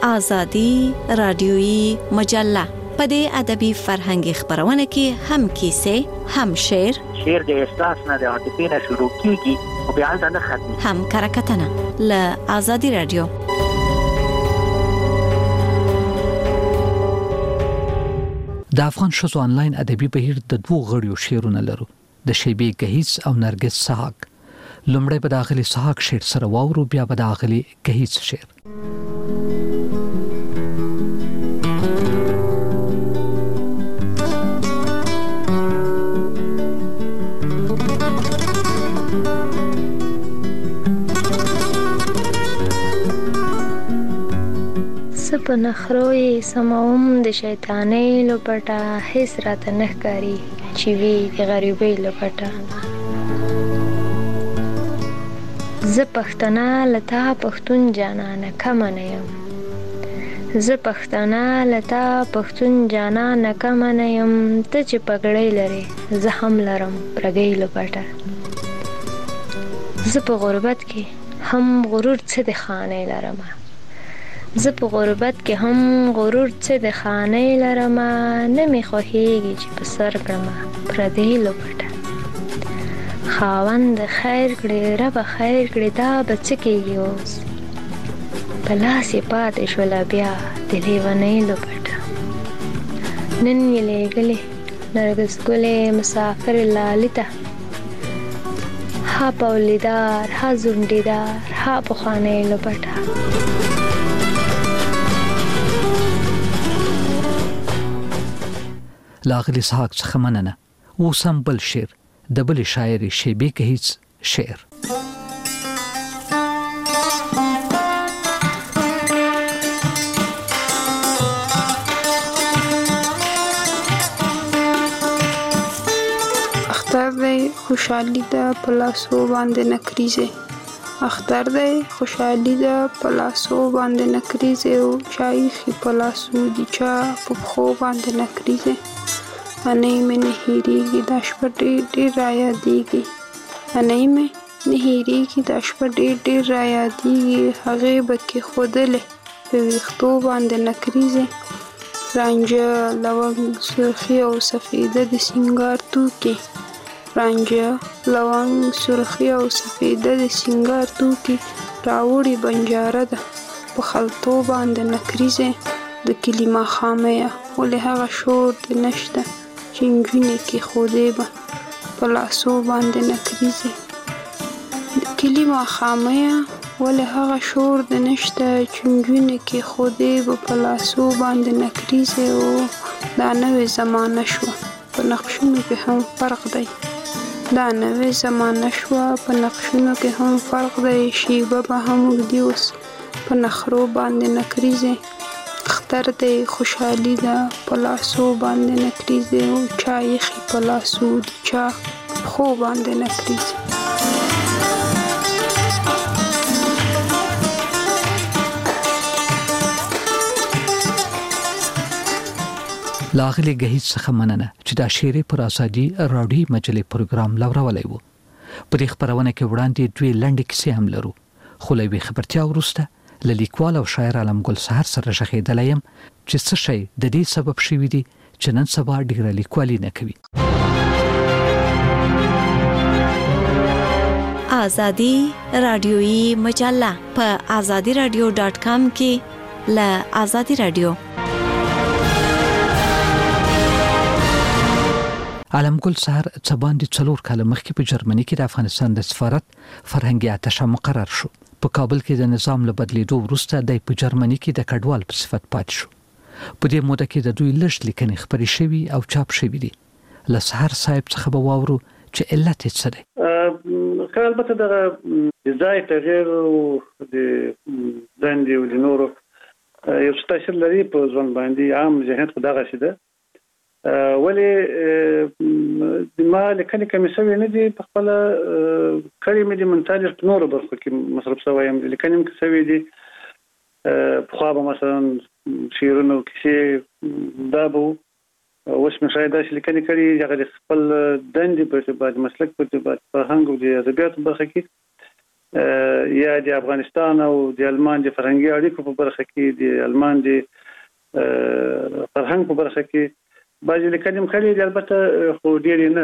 آزادی رادیویی مجله. په دې ادبي فرهنګي خبرونه کې هم کیسې، هم شعر، شعر د احساس نه د عاطفې نه شروع کیږي او بیا ځنه ختمي، هم کرکټنه ل آزادی رادیو. د افغان شوز آنلاین ادبي بهیر د دوه غړیو شعرونه لرو، د شیبې گهیز او نرګس سحاق. لومړی به د اغلی سحاق شعر سره واورو، بیا به د اغلی گهیز شعر. په نخروي سموم د شیطانې لپټه، هیڅ راته نه ښکاري چې وي د غریبۍ لپټه. زه پښتنه لتا پښتون جانانه کمه نه یم، زه پښتنه لتا پښتون جانانه کمه نه یم. ته چې پګړۍ لرې زه هم لرم پرګۍ لپټه. زه په غربت کې هم غرور څه د خانې لرمه، زه په غربت کې هم غرور څه د خانې لرمه. نه مې خوښېږي چې په سر کړمه پردۍ لپټه. خاوند خیر کړي ربه خیر کړي دا به څه کېږي اوس، په لاس یې پاتې شوله بیا د لیونۍ لپټه. نن یې لېږلې نرګس ګلې مسافر لالي ته، ها پولیدار ها زونډیدار ها پخوانۍ لپټه. لاغلی سحاق څخه مننه. اوس هم بل شعر، د بل شاعر شیبې گهیز شعر. اختر دی خوشحالی ده پلاسو باندې نکریزه، اختر دی خوشحالی ده پلاسو باندې نکریزه، او شایخی پلاسو دی چا په خو باندې نکریزه. انای مې نه هېریږي دا شپه ډېر ډېر رایادېږي، انای مې نه هېریږي دا شپه ډېر ډېر رایادېږي. هغې به کېښودلې په ویښتو باندې نکریزې، رانجه لونګ سرخي او سفیده د سینګار توکي، رانجه لونګ سرخي او سفیده د سینګار توکي. راوړي بنجاره ده په خلطو باندې نکریزې، د کلي ماښاميه ولې هغه شور دې نشته چې نجونې کېښودې به په لاسو باندې نکریزې. د کلي ماښاميه ولې هغه شور دې نشته چې نجونې کېښودې به په لاسو باندې نکریزې. او دا نوې زمانه شوه په نقشونو کې هم فرق دی، دا نوې زمانه شوه په نقشونو کې هم فرق دی. شیبه به هم اوږدې اوس په نخرو باندې نکریزې. اختر دی خوشحالی ده پلاسو باندې نکریزه، او چا یخی پلاسو دی چا خو باندې نکریزه. لاغلی گهیز څخه مننه چې دا شعر پر آزادی راډیو مجلې پروګرام لورولای وو. په دې خبرونه کې وړاندې دوی لنډې کیسې هم لرو، خو له وی خبرتیا وروسته له لیکوال او شاعر علم ګل سحر سره شخېدلی یم چې څه شی د دې سبب شوی دی چې نن سبا ډیره لیکوالي نه کوي. آزادی رادیویی مجله په آزادی رادیو ډاټ کام کې له آزادی رادیو. علم ګل سحر څه باندې څلور کاله مخکې په جرمني کې د افغانستان د سفارت فرهنګي اتشه مقرر شو. په کابل کې د نظام له بدلیدو وروسته د په جرمني کې د کډوال په صفت پاتې شو. په دې موده کې د دوی لږ لیکنې خبرې شوي او چاپ شوي دي. له سحر صاحب څخه به واورو چې علت یې څه دی. خو البته د ځای تغیر او د دندې او د نورو یو څه تاثیر لري په ځوان باندې. عام ذهنیت خو دغه شي ده، ولی د ما لیکنې کمې شوې نه دي. په خپله کړي مې دي منتاجر په نورو برخو کې مصرف شوی یم. لیکنې مې شوې دي پخوا به مثلا شعرونه او کیسې دا به اوس مې شاید داسې لیکنې کړي هغه د خپل دندې په اعتبار، مسلک په اعتبار، فرهنګ او د ادبیاتو برخه کې یا د افغانستان او د المان د فرهنګي اړیکو په برخه کې د المان د فرهنګ په برخه کې باندې لیکنې مخالي دي البته خو ډېر نه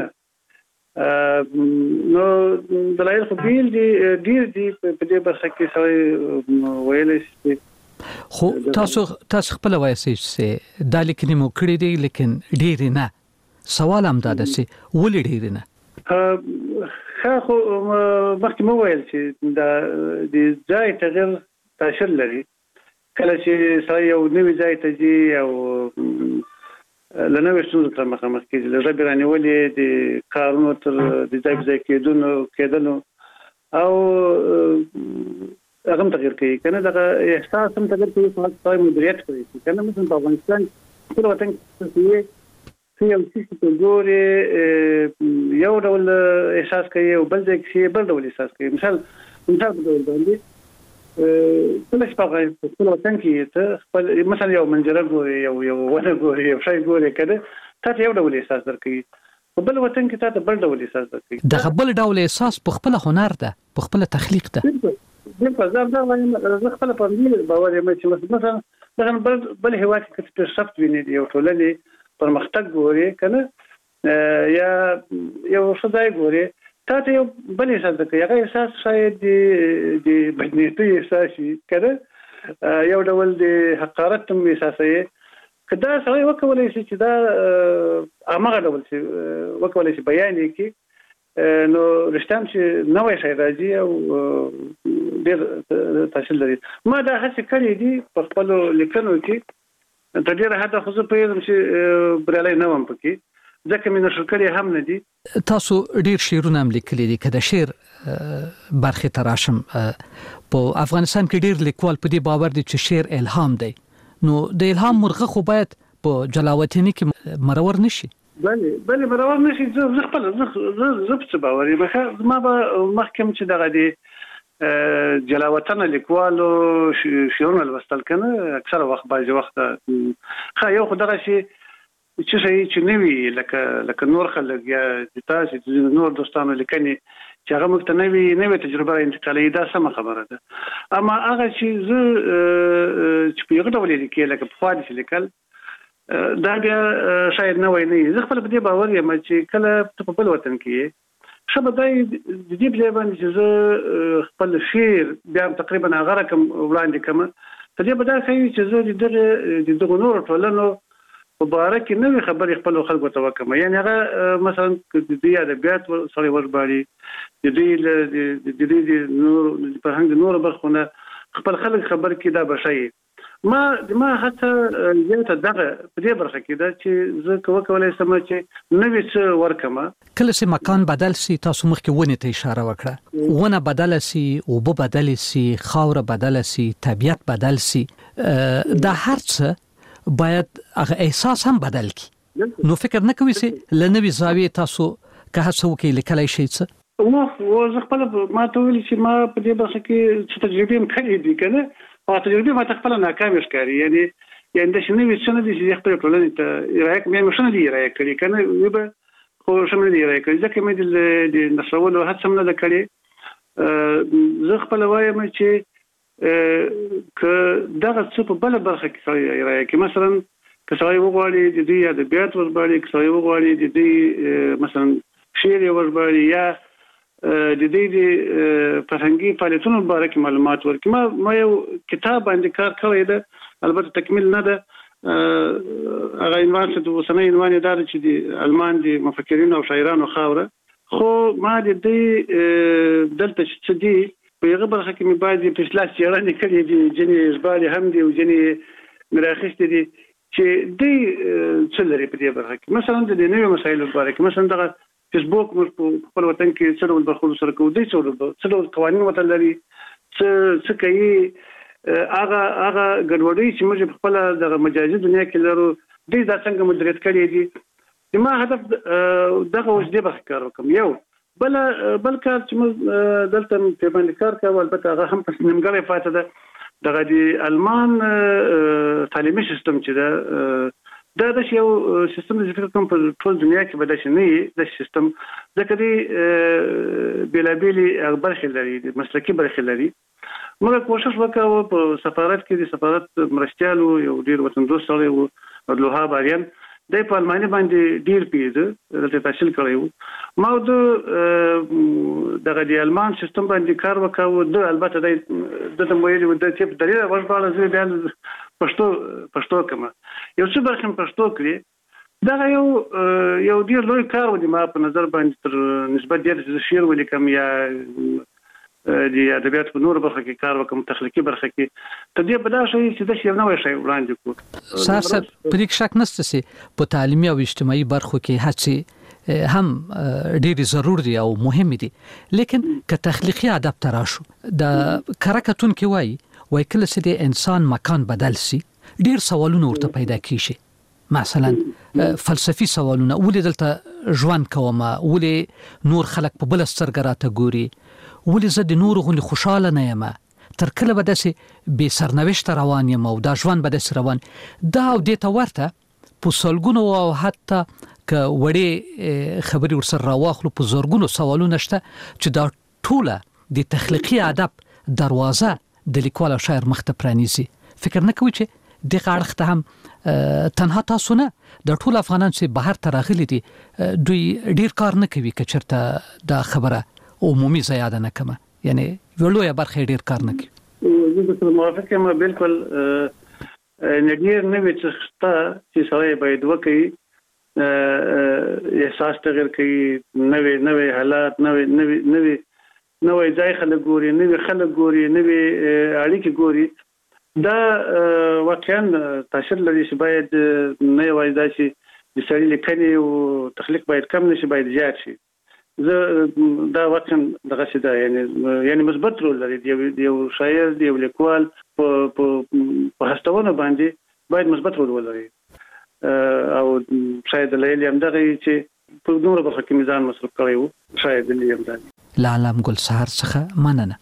نو دلایل خو بیل دي ډېر دي په دې برخه کې سوي ویلې شي خو تاسو تاسو خپل وایسي چې دا لیکنې مو کړې دي لیکن ډېر نه سوال هم دا ده چې ولې ډېر نه خو مخکې مو ویل چې دا د ځای تغیر تاثیر لري کله چې سړی یو نوی ځای ته ځي او له نوې ستونزو سره مخامخ کېږي له ژبې رانیولې د کارونو تر د ځای په ځای کېدلو کېدلو او هغه هم تغیر کوي که نه دغه احساس هم تغیر کوي چې سړی مدیریت کوي که نه مثلا په افغانستان ټول وطن کې چې یو څه ته ګوري یو ډول احساس کوي او بل ځای کې بل ډول احساس کوي مثال مثال په ډول باندې کله چې په خپل وطن کې ته خپل مثلا یو منظره ګوري یو یو ونه ګوري یو شی ګوري کده ته یو ډول احساس درکوي په بل وطن کې ته بل ډول احساس درکوي د بل ډول احساس په خپل هنر ده په خپل تخلیق ده بالکل زه دا وایم زه خپل په دې باور یم چې مثلا مثلا بل هیواد کې چې پیشرفت ویني یو ټولنې پرمختګ ګوري کنه یا یو څه ګوري ته یو بل احساس کوي هغه احساس شاید د د بدنيتي احساس کړه یو ډول د حقارت تم احساسي کدا سړی وکولای شي چې دا هغه ډول چې وکولای شي بیان یې نو رښتام چې نوې شي راځي او ډېر تحصیل لري ما دا هڅه کړې دي په خپل لیکنو کې د ډېر هدا خو په دې چې برالای نه وم پکې ځکه مې نشر کړی هم نه دي تاسو ډیر شعرونه هم لیکلي دي کله شعر برخه تراشم په افغانستان کې ډیر لیکوال په دې باور دي چې شعر الهام دی نو د الهام مرغه خو باید په جلاوطنی کې مرور نشي بله بله مرور نشي زه خپل زه زه په باور یم ما به محکم چې دغه دي جلاوطن لیکوالو شعرونه لوستل کنه اکثر وخت باندې وخت خا یو خدای شي چې شي چې نوی لکه لکه نور خلک یا تاسو چې نور دوستانو لیکني چې هغه موږ ته نوی نوی تجربه انتقالي دا سم خبره ده اما هغه چې زه چې په یو ډول لیکي لکه په خاطر چې لیکل دا بیا شاید نه وای نه زه خپل په دې باور یم چې کله په بل وطن کې شبه دای د دې په باندې چې زه خپل شعر بیا تقریبا هغه رقم وړاندې کوم ته دې بدل کوي چې زه د دغه نور ټولنو مبارک نوې خبرې خپل خلکو ته وکم یعنی هغه مثلا د دې ادبیات سره ورباري د دې د دې د نور په هغه نور برخونه خپل خلک خبر کې دا بشي ما ما حتی یو ته دغه په دې برخه کې دا چې زه کوم کولای سم چې نوې څه ورکم کله چې مکان بدل سي تاسو مخکې ونه ته اشاره وکړه ونه بدل سي او به بدل سي خاور بدل سي طبيعت بدل سي دا هر څه باید هغه احساس هم بدل کی نو فکر نه کوي چې لنوي زاویه تاسو که هڅه وکړئ لیکلای شئ څه نو زه خپل ما ته ویل چې ما په دې برخه کې څه تجربه هم کړې دي کنه او تجربه ما خپل ناکام ښکاري یعنی یعنی د شنو وڅنه دي چې خپل ټولنې ته رايک مې مشنه دي رايک کړي کنه وبه خو شمه دي رايک کړي ځکه مې د نشرولو هڅه هم نه کړې زه خپل وایم چې که دغه څه په بل برخه کې راځي کې مثلا که څوی وغواړي د دې ادبیات ورباري که څوی وغواړي د دې مثلا شعر ورباري یا د دې د فرهنګي فعالیتونو باره کې معلومات ورکړي ما ما یو کتاب باندې کار کړی دی البته تکمیل نه ده هغه عنوان څه د وسنۍ عنوان دار چې د المان د مفکرینو او شاعرانو خاوره خو ما د دې دلته چې دي په هغه برخه کې مې باید په اصلاح چیرې کړې دي جنې ژباړې هم دي او جنې مراخص دي چې دې څه لري په دې برخه کې مثلا د نوې مسایلو لپاره کې مثلا دغه فیسبوک په خپل وطن کې څه ډول برخو سره کوي دي څه ډول قوانين وته لري څه څه کوي هغه هغه ګډوډي چې موږ په خپل د مجازي دنیا کې لرو دې دا څنګه مدیریت کړی دي ما هدف دغه اوس دې به کار وکم یو بل بل کار چې دلته په باندې کار کوي البته هغه هم په نیمګړی پاتې ده دغه د المان تعلیمي سیستم چې ده دا د یو سیستم د فکر کوم په ټول دنیا کې به د شنې د سیستم ځکه دی بلابلی برخې لري مسلکي برخې لري. موږ کوشش وکړو په سفارت کې د سفارت مرستيالو یو ډیر وطن دوست سره وو عبدالوهاب آریان د په الماني باندې ډیر پیژه د تحصیل کړو. ما د دغه د المان سیستم باندې کار وکاو. د البته د د مویل د تیپ درې ورپاله زه بیان پښتو پښتو کما یو څه برخه پښتو کړی دا یو یو ډیر لوی کار و دی ما په نظر باندې تر نسبت ډیر شعر ولیکم یا د ادبیات په نور برخه کې کار وکم تخلیقي برخه کې ته دې په داسې چې د شی نوې شی وړاندې کو سر سر په دې شک نشته چې په تعلیمي او اجتماعي برخو کې هڅه هم ډېری ضروري دي او مهم دي. لیکن که تخلیقي ادب تراشو د کرکټون کې وای وای کله چې د انسان مکان بدل سي ډېر سوالونه ورته پیدا کیږي. مثلا فلسفي سوالونه ولې دلته ژوند کومه ولې نور خلک په بل سترګراته ګوري ولې زه د نور غونې خوشاله نه یم تر کله به داسې بې سرنوشته روان یم او دا ژوند به داسې روان دا او دې ته ورته په سلګونو او حتی که وړې خبرې ورسره راواخلو په زرګونو سوالونه شته چې دا ټوله د تخلیقي ادب دروازه د لیکوال او شاعر مخ ته پرانیزي. فکر نه کوي چې دغه اړخ ته هم تنها تاسو نه د ټول افغانان چې بهر ته راغلي دي دوی ډیر کار نه کوي که چېرته دا خبره عمومي زیاده نه کمه یعنی ولویا برخه ډیر کار نه کوي. زه موافق یم بالکل نډیر نه وي چې سړی باید وکړي احساس تغیر کوي نوې نوې حالات نوې نوې نوې نوې ځای خلک ګوري نوې خلک ګوري نوې اړیکې ګوري. دا واقعا تاثیر لري چې باید نه وای دا چې د سړي لیکنې او تخلیق باید کم نشي باید زیات شي. زه دا واقعا دغه څه ده یعنی یعنی مثبت رول لري دی یو شاعر دی یو لیکوال په په هڅونه باندې باید مثبت رول ولري او شاید لیل هم دغه چې په نور برخه کې میزان مصرف کړی وو شاید لیل هم ده. لعلم ګل سحر څخه مننه.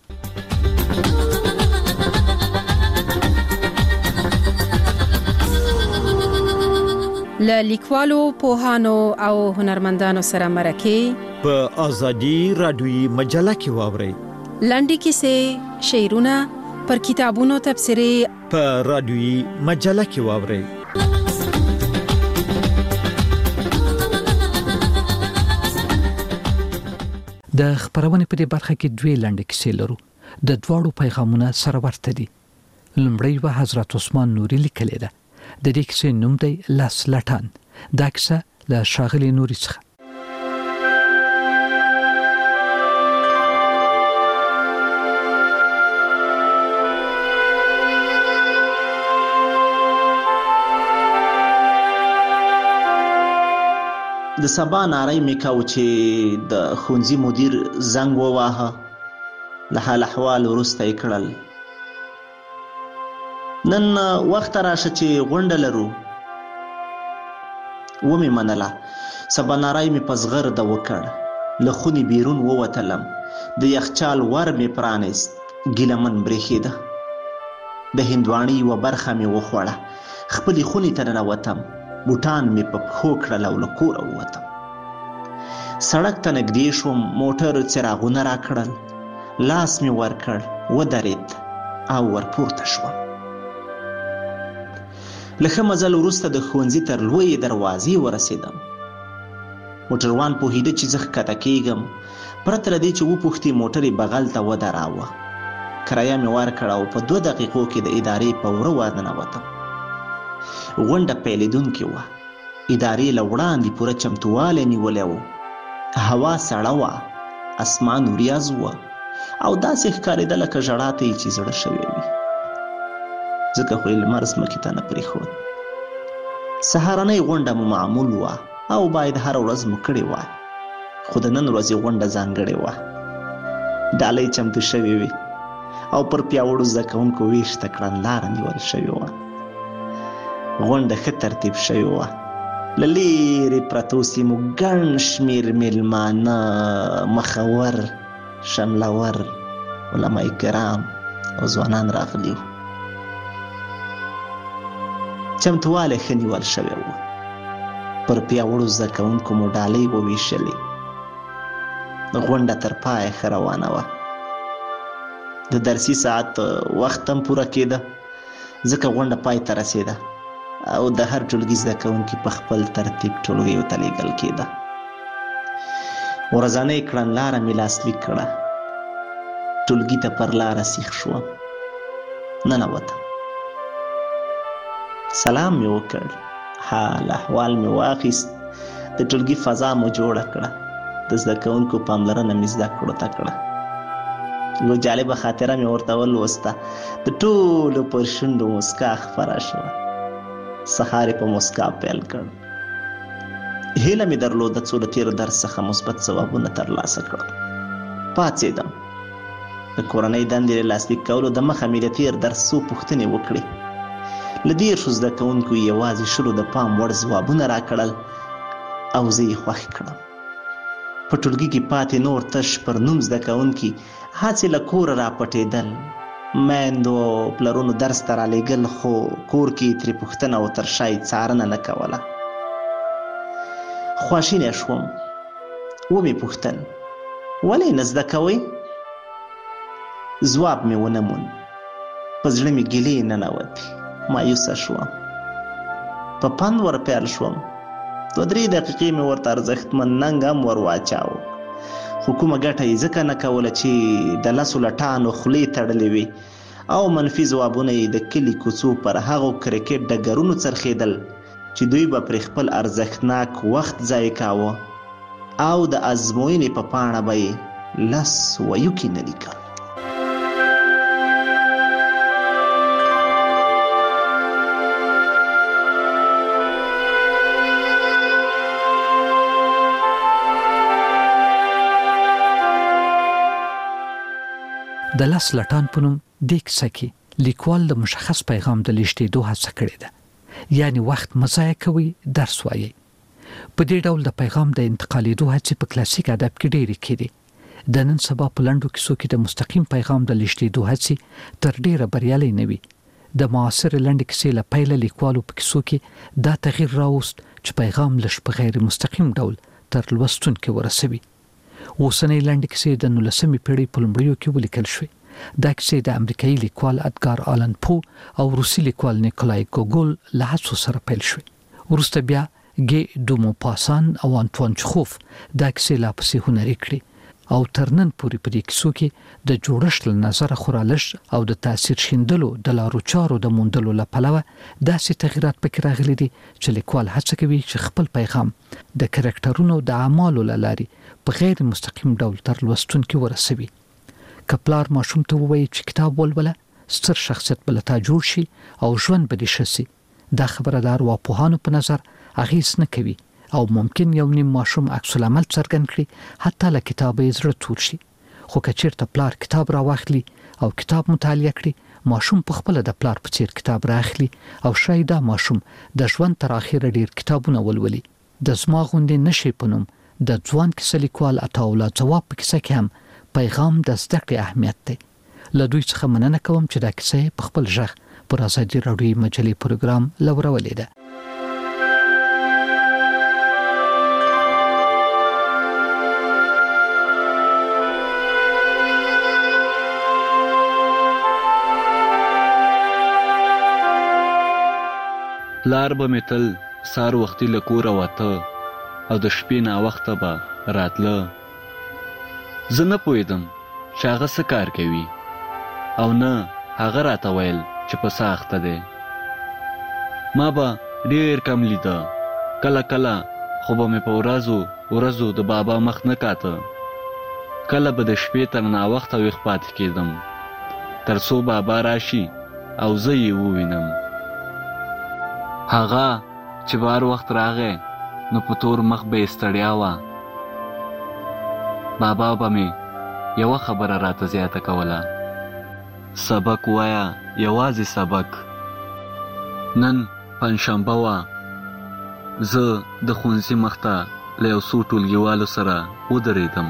له لیکوالو پوهانو او هنرمندانو سره مرکه په ازادي رادیوي مجله کې واوري لنډي کیسې شعرونه پر کتابونو تبصرې په رادیوي مجله کې واوري. د خبرونه په دې برخه کې دوه لنډي کیسې لرو. د دواړو پیغامونه سره ورته دي. لومړی و حضرت عثمان نوري لیکلې ده. د دې کیسې نوم دی لاس لټان. دا کیسه له ښاغلي نوري څخه. د سبا نارای میکاو چې د خونځي مدیر زنګ وواهه له حال احوال ورسته یې کړل. نن وخت راشه چې غونډه لرو. ومې منله. سبا نارای مې په زغر د وکړ. له خونې بیرون ووتلم. د یخچال ور مې پرانیست. ګیلمن برېښېده. د هندواڼې یوه برخه مې وخوړه. خپلې خونې ته ننوتم. بوټان مې په پښو کړل او له کوره ووتم. سړک ته نږدې شوم. موټر څراغونه راکړل. لاس مې ورکړ. ودرېد او ورپورته شوم. لکه مزل وروسته د ښوونځي تر لویې دروازې ورسېدم. موټروان پوهېده چې زه ښکته کېږم. پرته له دې چې وپوښتي موټر یې بغل ته ودراوه. کرایه مې ورکړه او په دوه دقیقو کې د ادارې په وره ورننوتم. غونډه پیلېدونکې وه. ادارې له وړاندې پوره چمتووالی نیولی و. هوا سړه وه. اسمان وریځ وه او داسې ښکارېده لکه ژړا ته یې چې زړه شوی وي. ځکه خو یې لمر ځمکې ته نه پرېښود. سهارنۍ غونډه مو معمول وه او باید هره ورځ مو کړې وای. خو د نن ورځې غونډه ځانګړې وه. ډالۍ چمتو شوې وې او پر پیاوړو زده کوونکو ویش ته کړنلاره نیول شوې وه. غونډه ښه ترتیب شوې وه. له لرې پرتو سیمو ګڼ شمېر میلمانه، مخور، شملور، علماء کرام او ځوانان راغلي وو. چمتوالی ښه نیول شوی و. پر پیاوړو زده کوونکو مو ډالۍ وویشلې. غونډه تر پایه ښه روانه وه. د درسي ساعت وخت هم پوره کېده، ځکه غونډه پای ته رسېده او د هر ټولګي زده کوونکي په خپل ترتیب ټولګیو ته لیږل کېده. ورځنۍ کړنلاره مې لاسلیک کړه. ټولګي ته پر لاره سیخ شوم. ننوتم. سلام مې وکړ. حال احوال مې واخیست. د ټولګي فضا مو جوړه کړه. د زده کوونکو پاملرنه مې زده کړو ته کړه. یوه جالبه خاطره مې ورته ولوسته. د ټولو پر شونډو مسکا خپره شوه. سهار یې په مسکا پیل کړ. هیله مې درلوده څو له تېر درس څخه مثبت ځوابونه ترلاسه کړم. پاڅېدم. د کورنۍ دندې له لاسلیک کولو د مخه مې د تېر درس څو پوښتنې وکړې. له دېرشو زده کوونکو یوازې شلو د پام وړ ځوابونه راکړل او زه یې خوښ کړم. په ټولګي کې پاتې نور تش پر نوم زده کوونکي هڅې له کوره راپټېدل. میندو او پلرونو درس ته رالیږل، خو کور کې ترې پوښتنه او تر شا یې څارنه نه کوله. خواشینی شوم. ومې پوښتل ولې نه زده کوئ؟ ځواب مې ونه موند. په زړه مې ګیلې ننوتې. مایوسه شوم. په پند ور پیل شوم. دوه درې دقیقې مې ورته ارزښتمن ننګ هم ور واچاوه، خو کومه ګټه یې ځکه نه کوله چې د لسو لټانو خولې تړلې وې او منفي ځوابونه یې د کلي کوڅو پر هغو کرکټ ډګرونو څرخېدل چې دوی به پرې خپل ارزښتناک وخت ضایع کاوه او د ازموینې په پاڼه به یې لس ویوکي نه لیکل. د لاس لټان په نوم دې کیسه کې لیکوال د مشخص پیغام د لیږدېدو هڅه کړې ده، یعنی وخت مه ضایع کوئ، درس وایئ. په دې ډول د پیغام د انتقالېدو هڅې په کلاسیک ادب کې ډېرې کېدې. د نن سبا په لنډو کیسو کې د مستقیم پیغام د لیږدېدو هڅې تر ډېره بریالۍ نه وي. د معاصرې لنډې کیسې له پیله لیکوالو په کیسو کې دا تغییر راوست چې پیغام لږ په غیر مستقیم ډول تر لوستونکي ورسوي. اوسنۍ لنډې کیسې د نولسمې پېړۍ په لومړیو کې ولیکل شوې. دا کیسې د امریکایي لیکوال ادګار آلن پو او روسي لیکوال نیکولای ګوګول له هڅو سره پیل شوې. وروسته بیا ګي دوموپاسان او انټوان چخوف دا کیسې لا پسې هنري کړې او تر نن پورې په دې کیسو کې د جوړښت له نظره خورا لږ او د تاثیر شیندلو د لارو چارو د موندلو له پلوه داسې تغیرات پکې راغلي دي چې لیکوال هڅه کوي چې خپل پیغام د کرکټرونو د اعمالو له لارې په غیر مستقیم ډول تر لوستونکي ورسوي. که پلار ماشوم ته ووایي چې کتاب ولوله، ستر شخصیت به له تا جوړ شي او ژوند به دې ښه سي، دا خبره د ارواپوهانو په نظر اغېز نه کوي او ممکن یو نیم ماشوم عکس العمل څرګند کړي، حتی له کتابه یې زړه تور شي. خو که چېرته پلار کتاب راواخلي او کتاب مطالعه کړي، ماشوم په خپله د پلار په څېر کتاب راخلي او شاید دا ماشوم د ژوند تر اخره ډېر کتابونه ولولي. د زما غوندې نشي په نوم د ځوان کیسه لیکوال عطاالله ځواب په کیسه کې هم پیغام د زده کړې اهمیت دی. له دوی څخه مننه کوم چې دا کیسه په خپل غږ پر ازادي راډیو مجلې پروګرام لورولې ده. پلار به مې تل سار وختي له کوره وته او د شپې ناوخته به راتله. زه نه پوهېدم چې هغه څه کار کوي او نه هغه راته ویل چې په څه اخته دی. ما به ډېر کم لیده. کله کله خو به مې په ورځو ورځو د بابا مخ نه کاته. کله به د شپې تر ناوخته ویښ پاتې کېدم تر څو بابا راشي او زه یې ووینم. هغه چې بار وخت راغی نو په تور مخ به یې ستړیا وه. بابا به مې یوه خبره راته زیاته کوله: سبق وایه، یوازې سبق. نن پنجشنبه وه. زه د ښوونځي مخته له یو څو ټولګیوالو سره ودرېدم.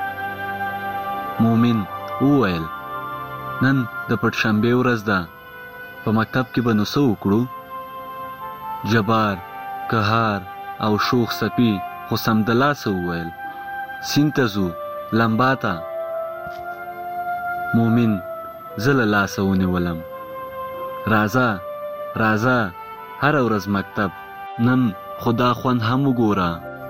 مومن وویل: نن د پټشنبې ورځ ده، په مکتب کې به نو څه وکړو؟ جبار، قهار او شوخ سپي خو سمدلاسه وویل سیند ته ځو لمبا ته. مومن زه له لاسه ونیولم. راځه راځه هره ورځ مکتب، نن خدا خوند هم وګوره.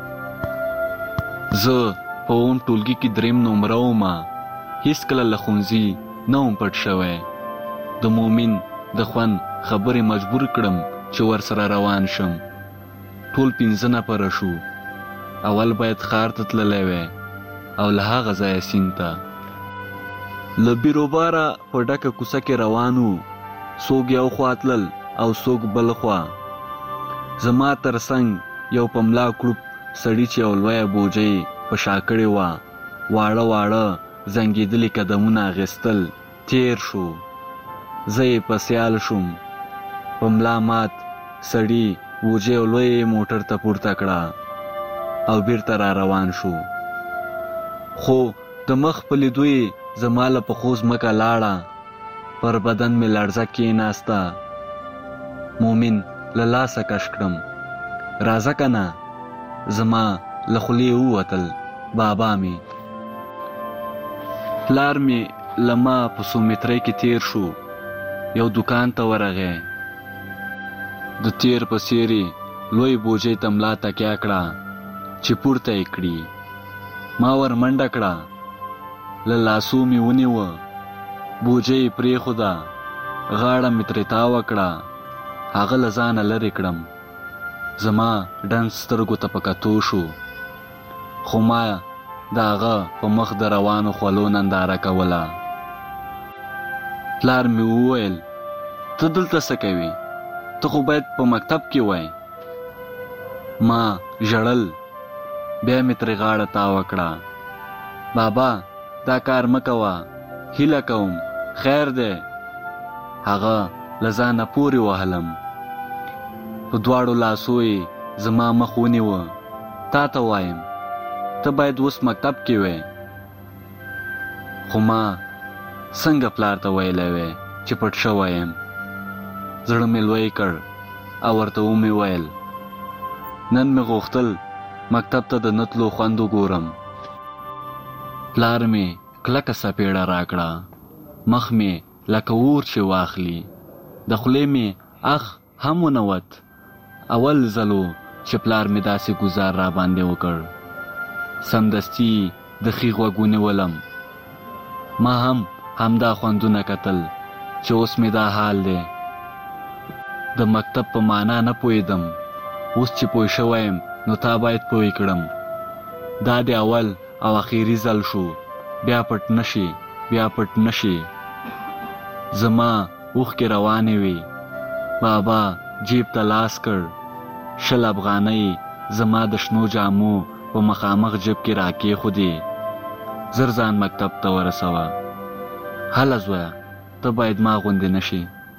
زه په اوم ټولګي کې دریم نمره وم. هیڅکله له ښوونځي نه وم پټ شوی. د مومن د خوند خبرې مجبور کړم چې ورسره روان شم. ټول پنځه نفره شو. اول باید ښار ته تللی وی او له هغه ځایه سیند ته. له بیروباره په ډکه کوڅه کې روان وو. څوک یو خوا تلل او څوک بل خوا. زما تر څنګ یو په ملا کړوپ سړي چې یو لویه بوجۍ په شا کړې وه، واړه واړه زنګېدلي قدمونه اخیستل تیر شو. زه یې په سیال شوم. په ملا مات سړي بوجۍ یو لوی موټر ته پورته کړه او بیرته را روان شو. خو د مخ په لیدو یې زما له پښو ځمکه لاړه. پر بدن مې لړزه کېناسته. مومن له لاسه کش کړم. راځه که نه. زما له خولې ووتل بابا مې. پلار مې له ما په څو مترۍ کې تیر شو. یو دکان ته ورغی. د تیر په څېر یې لوی بوجۍ ته ملا تکیه کړه چې پورته یې کړي. ما ور منډه کړه. له لاسو مې ونیوه. بوجۍ یې پرېښوده. غاړه مې ترې تاوه کړه. هغه له ځانه لرې کړم. زما ډنډ سترګو ته په کتو شو. خو ما د هغه په مخ د روانو خولو ننداره کوله. پلار مې وویل ته دلته څه کوې؟ ته خو باید په مکتب کې وای. ما ژړل. بیا مې ترې غاړه تاوه کړه. بابا دا کار مه کوه. هیله کوم خیر دی. هغه له ځانه پورې وهلم. په دواړو لاسو یې زما مخ ونیوه. تا ته وایم ته باید اوس مکتب کې وې. خو ما څنګه پلار ته ویلی وی چې پټ شوی یم. زړه مې لوی کړ او ورته ومې ویل نن مې غوښتل مکتب ته د نه تلو خوند وګورم. پلار مې کلکه سپېړه راکړه. مخ مې لکه اور چې واخلي. د خولې مې اخ هم ونوت. اول ځلو چې پلار مې داسې ګزار را باندې وکړ. سمدستي د ښي غوږ ونیولم. ما هم همدا خوندونه کتل چې اوس مې دا حال دی. د مکتب په معنا نه پوهېدم. اوس چې پوه شوی یم نو تا باید پوه کړم. دا د اول او اخیري ځل شو. بیا پټ نشي بیا پټ نشي. زما اوښکې روانې وې. بابا جیب ته لاس کړ. شل افغانۍ زما د شنو جامو په مخامخ جیب کې راکېښودې. زر ځان مکتب ته ورسوه. هله زویه ته باید ما غوندې نشي.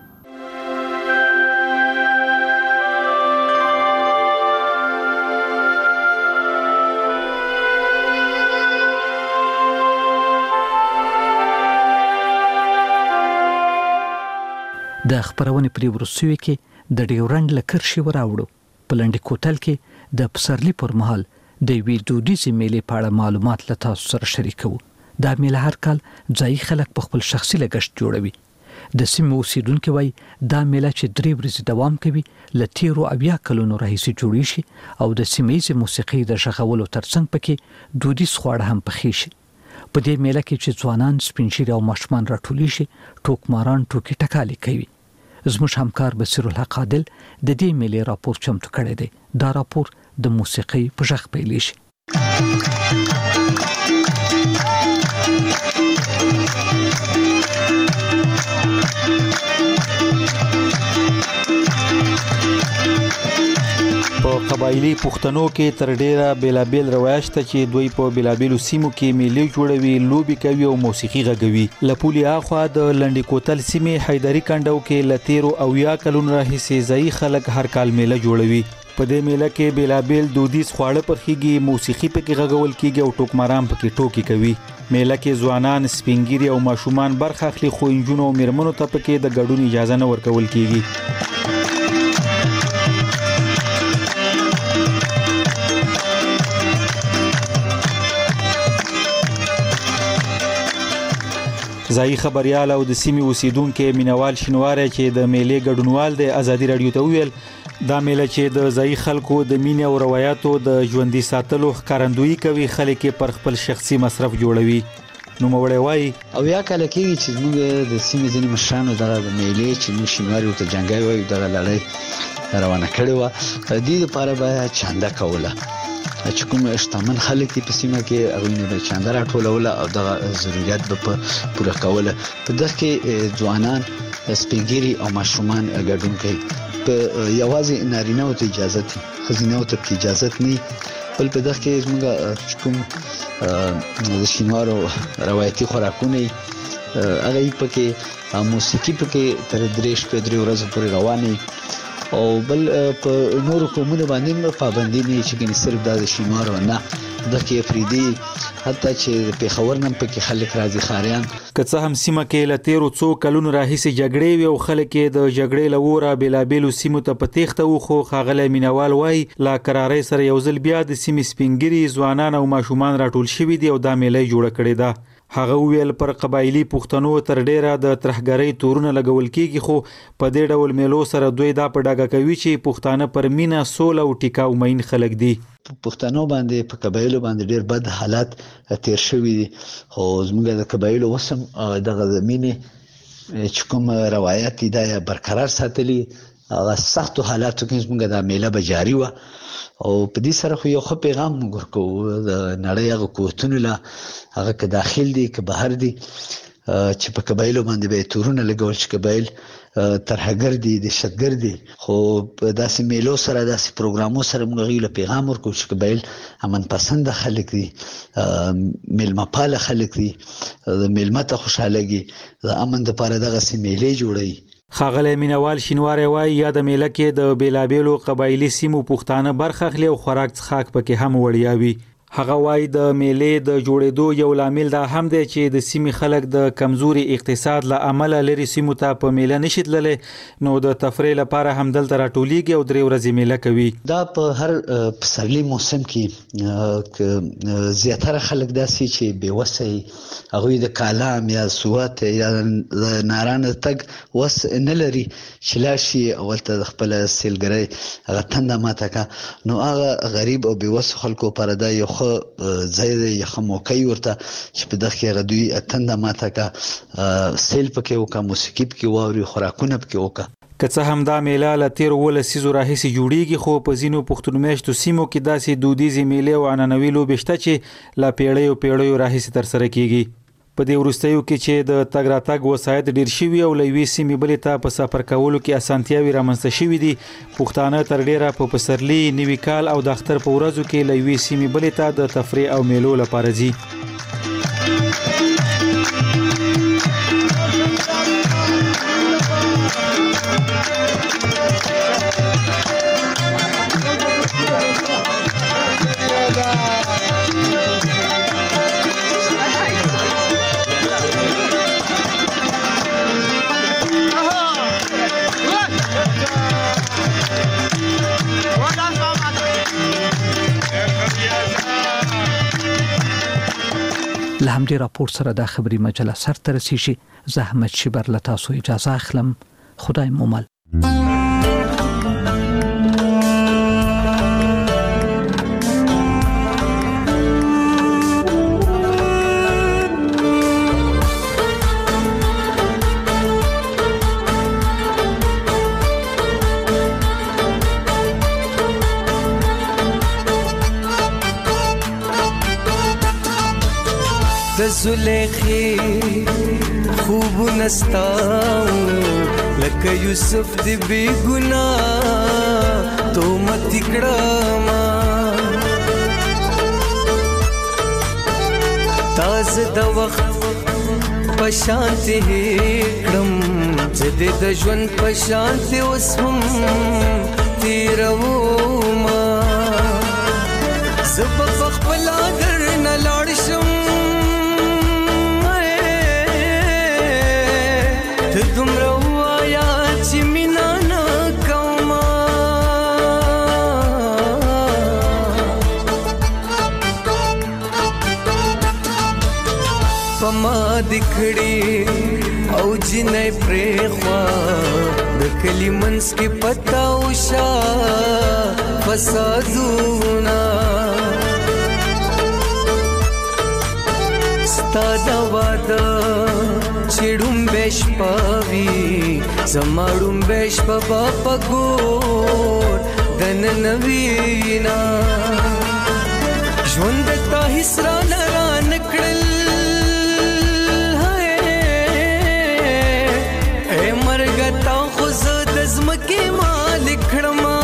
د خبرونې پرې وروستیو کې د ډیورنډ له کرښې وراوړو. په لنډي کوتل کې د پسرلي پر مهال د یوې دودیزې میلې په اړه معلومات له تاسو سره شریکوو. دا میله هر کال ځایي خلک په خپل شخصي لګښت جوړوي. د سیمې اوسیدونکي وایي دا میله چې درې ورځې دوام کوي له تیرو اویا کلونو راهیسې جوړې شي او د سیمه ییزې موسیقۍ د غږولو ترڅنګ پکې دودیز خواړه هم پخې شي. په دې میله کې چې ځوانان سپین ږیري او ماشومان راټولی شي ټوکماران ټوکې ټکالې کوي. زموږ همکار بصیر الحق عادل د دې میلې راپور چمتو کړی دی. دا راپور د موسیقۍ په غږ پیلې شي. په قبایلی پښتنو کې تر ډیره بیلابیل روایت ته چې دوی په بیلابیلو سیمو کې میلې جوړوي، لوبي کوي او موسیقي غږوي. لپولي اخوا د لنډي کوتل سیمې حیدری کندو کې لتیرو او یا کلون راهیسې ځای خلک هر کال میله جوړوي. په دې میله کې بیلابیل دودیز خواړه پخېږي، موسیقي پکې غږول کیږي او ټوکماران پکې ټوکی کوي. میله کې ځوانان، سپینګیري او ماشومان برخه اخلي، خو انجونو او میرمنو ته پکې د ګډون اجازه نه ورکول کیږي. ځایي خبريال او د سیمې اوسیدونکو مینوال شینواره چې د میلې ګډونوال د ازادي رادیو ته ویل دا میله چې د ځایي خلکو د مینې او روایتو د ژوندۍ ساتلو ښکارندویي کوي، خلک پر خپل شخصي مصرف جوړوي. نو موړی وایي او یا کله کېږي چې موږ د سیمې ځینې مشرانو دغه د میلې چې موږ شینواري ورته جنګای وایو دغه لړۍ روانه کړې وه، د دې لپاره به چانده کوله چې کوم شتمن خلک دي په سیمه کې هغوی نه به چانده راټولوله او دغه ضرورت به په پوره کوله. په دغه کې ځوانان، سپین ږیري او ماشومان ګډون کوي. په یوازې نارینه‌و ته اجازه دي، ښځینه‌و ته پکې اجازه نه، بل په دغه کې زموږ کوم د شینوارو روایتي خوراکونه هغه یې پکې موسیقي پکې تر درې شپې درې ورځې پورې روانې او بل په نورو قومونو باندې پابندي نه چې ګنې صرف دا د شینوارو نه دغه کې افریدي حتی چې پیښور نن پکې خلک راځي خاریان. که څه هم سیمه کې له تیرو څو کلونو راهیسې جګړې وي او خلک د جګړې له وره بېلابېلو سیمو ته په تېښته وو، خو ښاغلی مینوال وایي له کرارۍ سره یو ځل بیا د سیمې سپین ږیري، ځوانان او ماشومان راټول شوي دي او دا میله یې جوړه کړې ده. هغه وویل پر قبایلي پښتنو تر ډیره د ترهګرۍ تورونه لګول کېږي، خو په دې ډول میلو سره دوی دا په ډاګه کوي چې پښتانه پر مینه، سوله او ټیکاو مین خلک دي. پښتنو باندې په قبایلو باندې ډیر بد حالات تیر شوي دي، خو زموږ د قبایلو وسم دغه د مینې چې کوم روایت دي دا برقرار ساتلي. هغه سختو حالاتو کې زموږ د میله به جاري وه او په دې سره خو یو ښه پیغام موږ ورکوو د نړۍ هغه قوتونو له، هغه که داخل دي که بهر دي، چې په قبایلو باندې به یې تورونه لګول چې قبایل ترهګر دي، دهشتګر دي. خو په داسې میلو سره، داسې پروګرامو سره موږ هغوی له پیغام ورکوو چې قبایل امن پسنده خلک دي، میلمه پاله خلک دي، د میلمه ته خوشحالږي، د امن دپاره دغسې میلې جوړوي. ښاغلی مینوال شینواری وایي یا د میله کې د بېلابېلو قبایلي سیمو پښتانه برخه اخلي او خوراک څښاک پکې هم وړیا وي. هغه وایي د میلې د جوړېدو یو لامل دا هم دی چې د سیمې خلک د کمزوري اقتصاد له امله لرې سیمو ته په میله نشي تللی، نو د تفریح لپاره هم دلته راټولیږي او درې ورځې میله کوي. دا په هر پسرلي موسم کې زیاتره خلک داسې چې بېوسه وي، هغوی د کالام یا سوات یا د نارانه تګ وس نه لري چې لاړ شي او هلته د خپله سیلګرۍ هغه تنده ماته کړه، نو هغه غریب او بېوسو خلکو لپاره دا یو ځای دی، یو ښه موقع ورته چې په دغه کې هغه دوی تنده ماته کړه، سیل پکې وکړه، موسیقي پکې واوري، خوراکونه پکې وکړه. که څه هم دا میله له تېرو اوولس څیزو راهیسې جوړیږي، خو په ځینو پښتون میشتو سیمو کې داسې دودیزې میلې او عنعنوي لوبې شته چې له پیړیو پیړیو راهیسې ترسره کیږي. په دې وروستیو کې چې د تګ راتګ وسایط ډیر شوي او له یوې سیمې بلې ته په سفر کولو کې اسانتیاوې رامنځته شوي دي، پښتانه تر ډیره په پسرلي، نوي کال او د اختر په ورځو کې له یوې سیمې بلې ته د تفریح او میلو لپاره ځي. له همدې راپور سره د خبري مجله سر ته رسیږي. زه احمد شیبر له تاسو اجازه اخلم. خدای مو مل. د زلیخی خوب نستاو لکه یوسف دی بی گناه تو مت کړما تاز د وخت پشانتی کړم زده د ژوند پشانتی اوس هم تیرو ما زب خپل در نه لاړ شم دومره وایا چې مینا نه کومه په ما دکړي او جنې پرخوا د کلی منس کې پتا وشا فسادونا ستادا وادا چړم بش پاوي زماړم بش په پګور دن نوینا ژوند ته حسرا لران کړل اے مرګ تا خو زد زمکه مالک کړما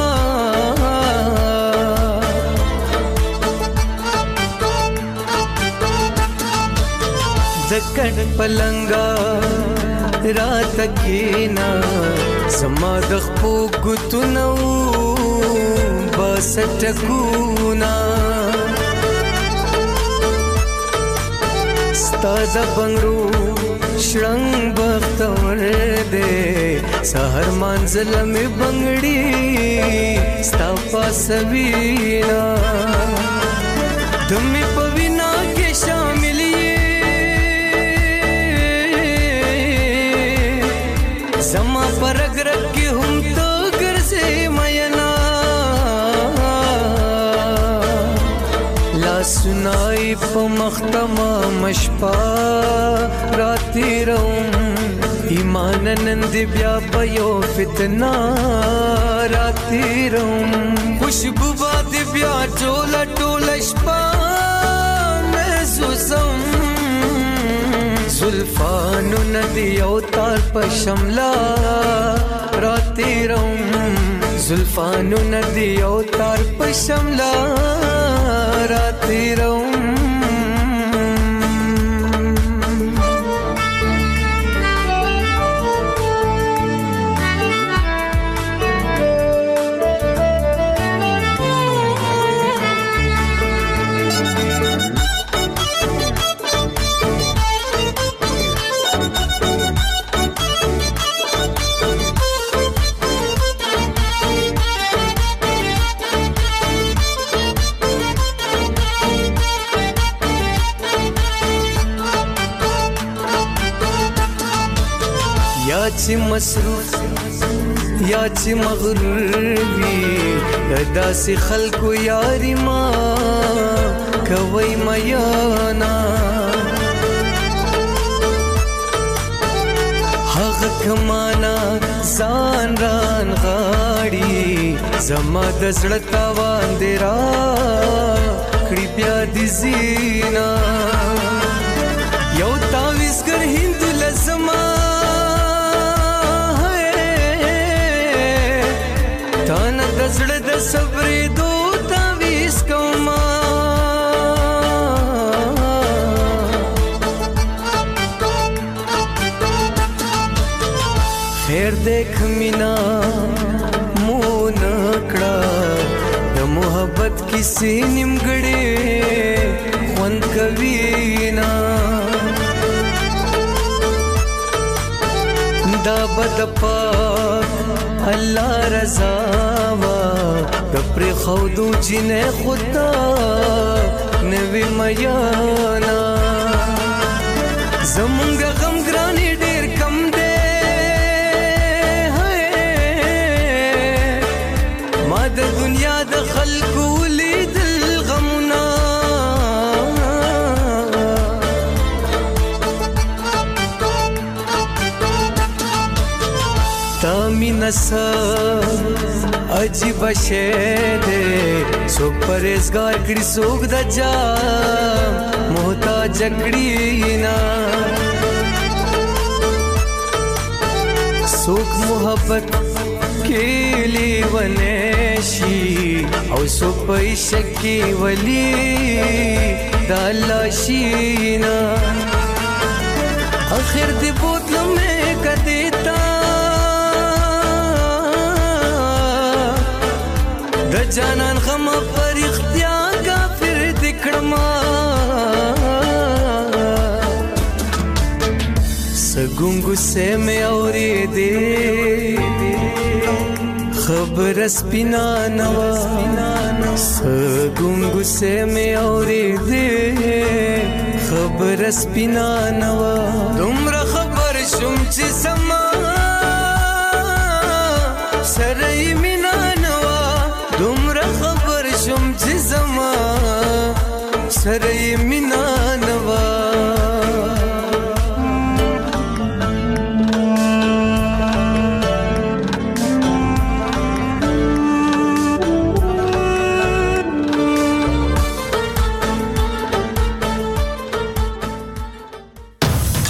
زکړ پلنګا رات کینا سما د خپو ګتنو بس ټکونا ستاد بنگرو شړنګ بختور دے سحر منزل می بنگړي ستا پاسوینا تمې پوینا کې شامل زما پرګر کې هم تو ګرځې مینا لا سنای په مختما مشپا راتی روم ایمان نند بیا پيو فتنا راتی روم خوشبو باد بیا ټولا ټولا شپا محسوسم زلفانو ندی او تار په شملا راتی روم زلفانو ندی او تار په شملا راتی روم یا چې مصروف یا چې مغرور وي داسې خلکو یاري ما کوي میانا هغه کمانا ځان ران غاړي زما د زړه تاوان دی را کړي بیا دي زینا یو تاویزګر هند لزما تانا د زړه د صبرې دو تاویز کوما خیر دیکھ مینا مون کړه د محبت کیسې نیمګړې خوند کوي نا دا بد پاک الله رضا وا د پر خودو جنې خدا نوې میانا زمونږ غم ګرانې ډېر کم دی ما د دنیا د خلکو لیدل غمونه نسا عجیب شے دے سوک پریزگار کڑی سوک دا جا محتاج کڑی نا سوک محبت کیلی ونیشی او سوک پیشکی ولی دا اللہ شینا آخر دی بوتلوں میں کدیتا د جانان غم پر اختیار کافر دکړما سګونګو سه مې اورې دې खबर स्पिना नवा सगुंगु से में औरे दे खबर स्पिना नवा तुमरा खबर शुम ची समा सरई में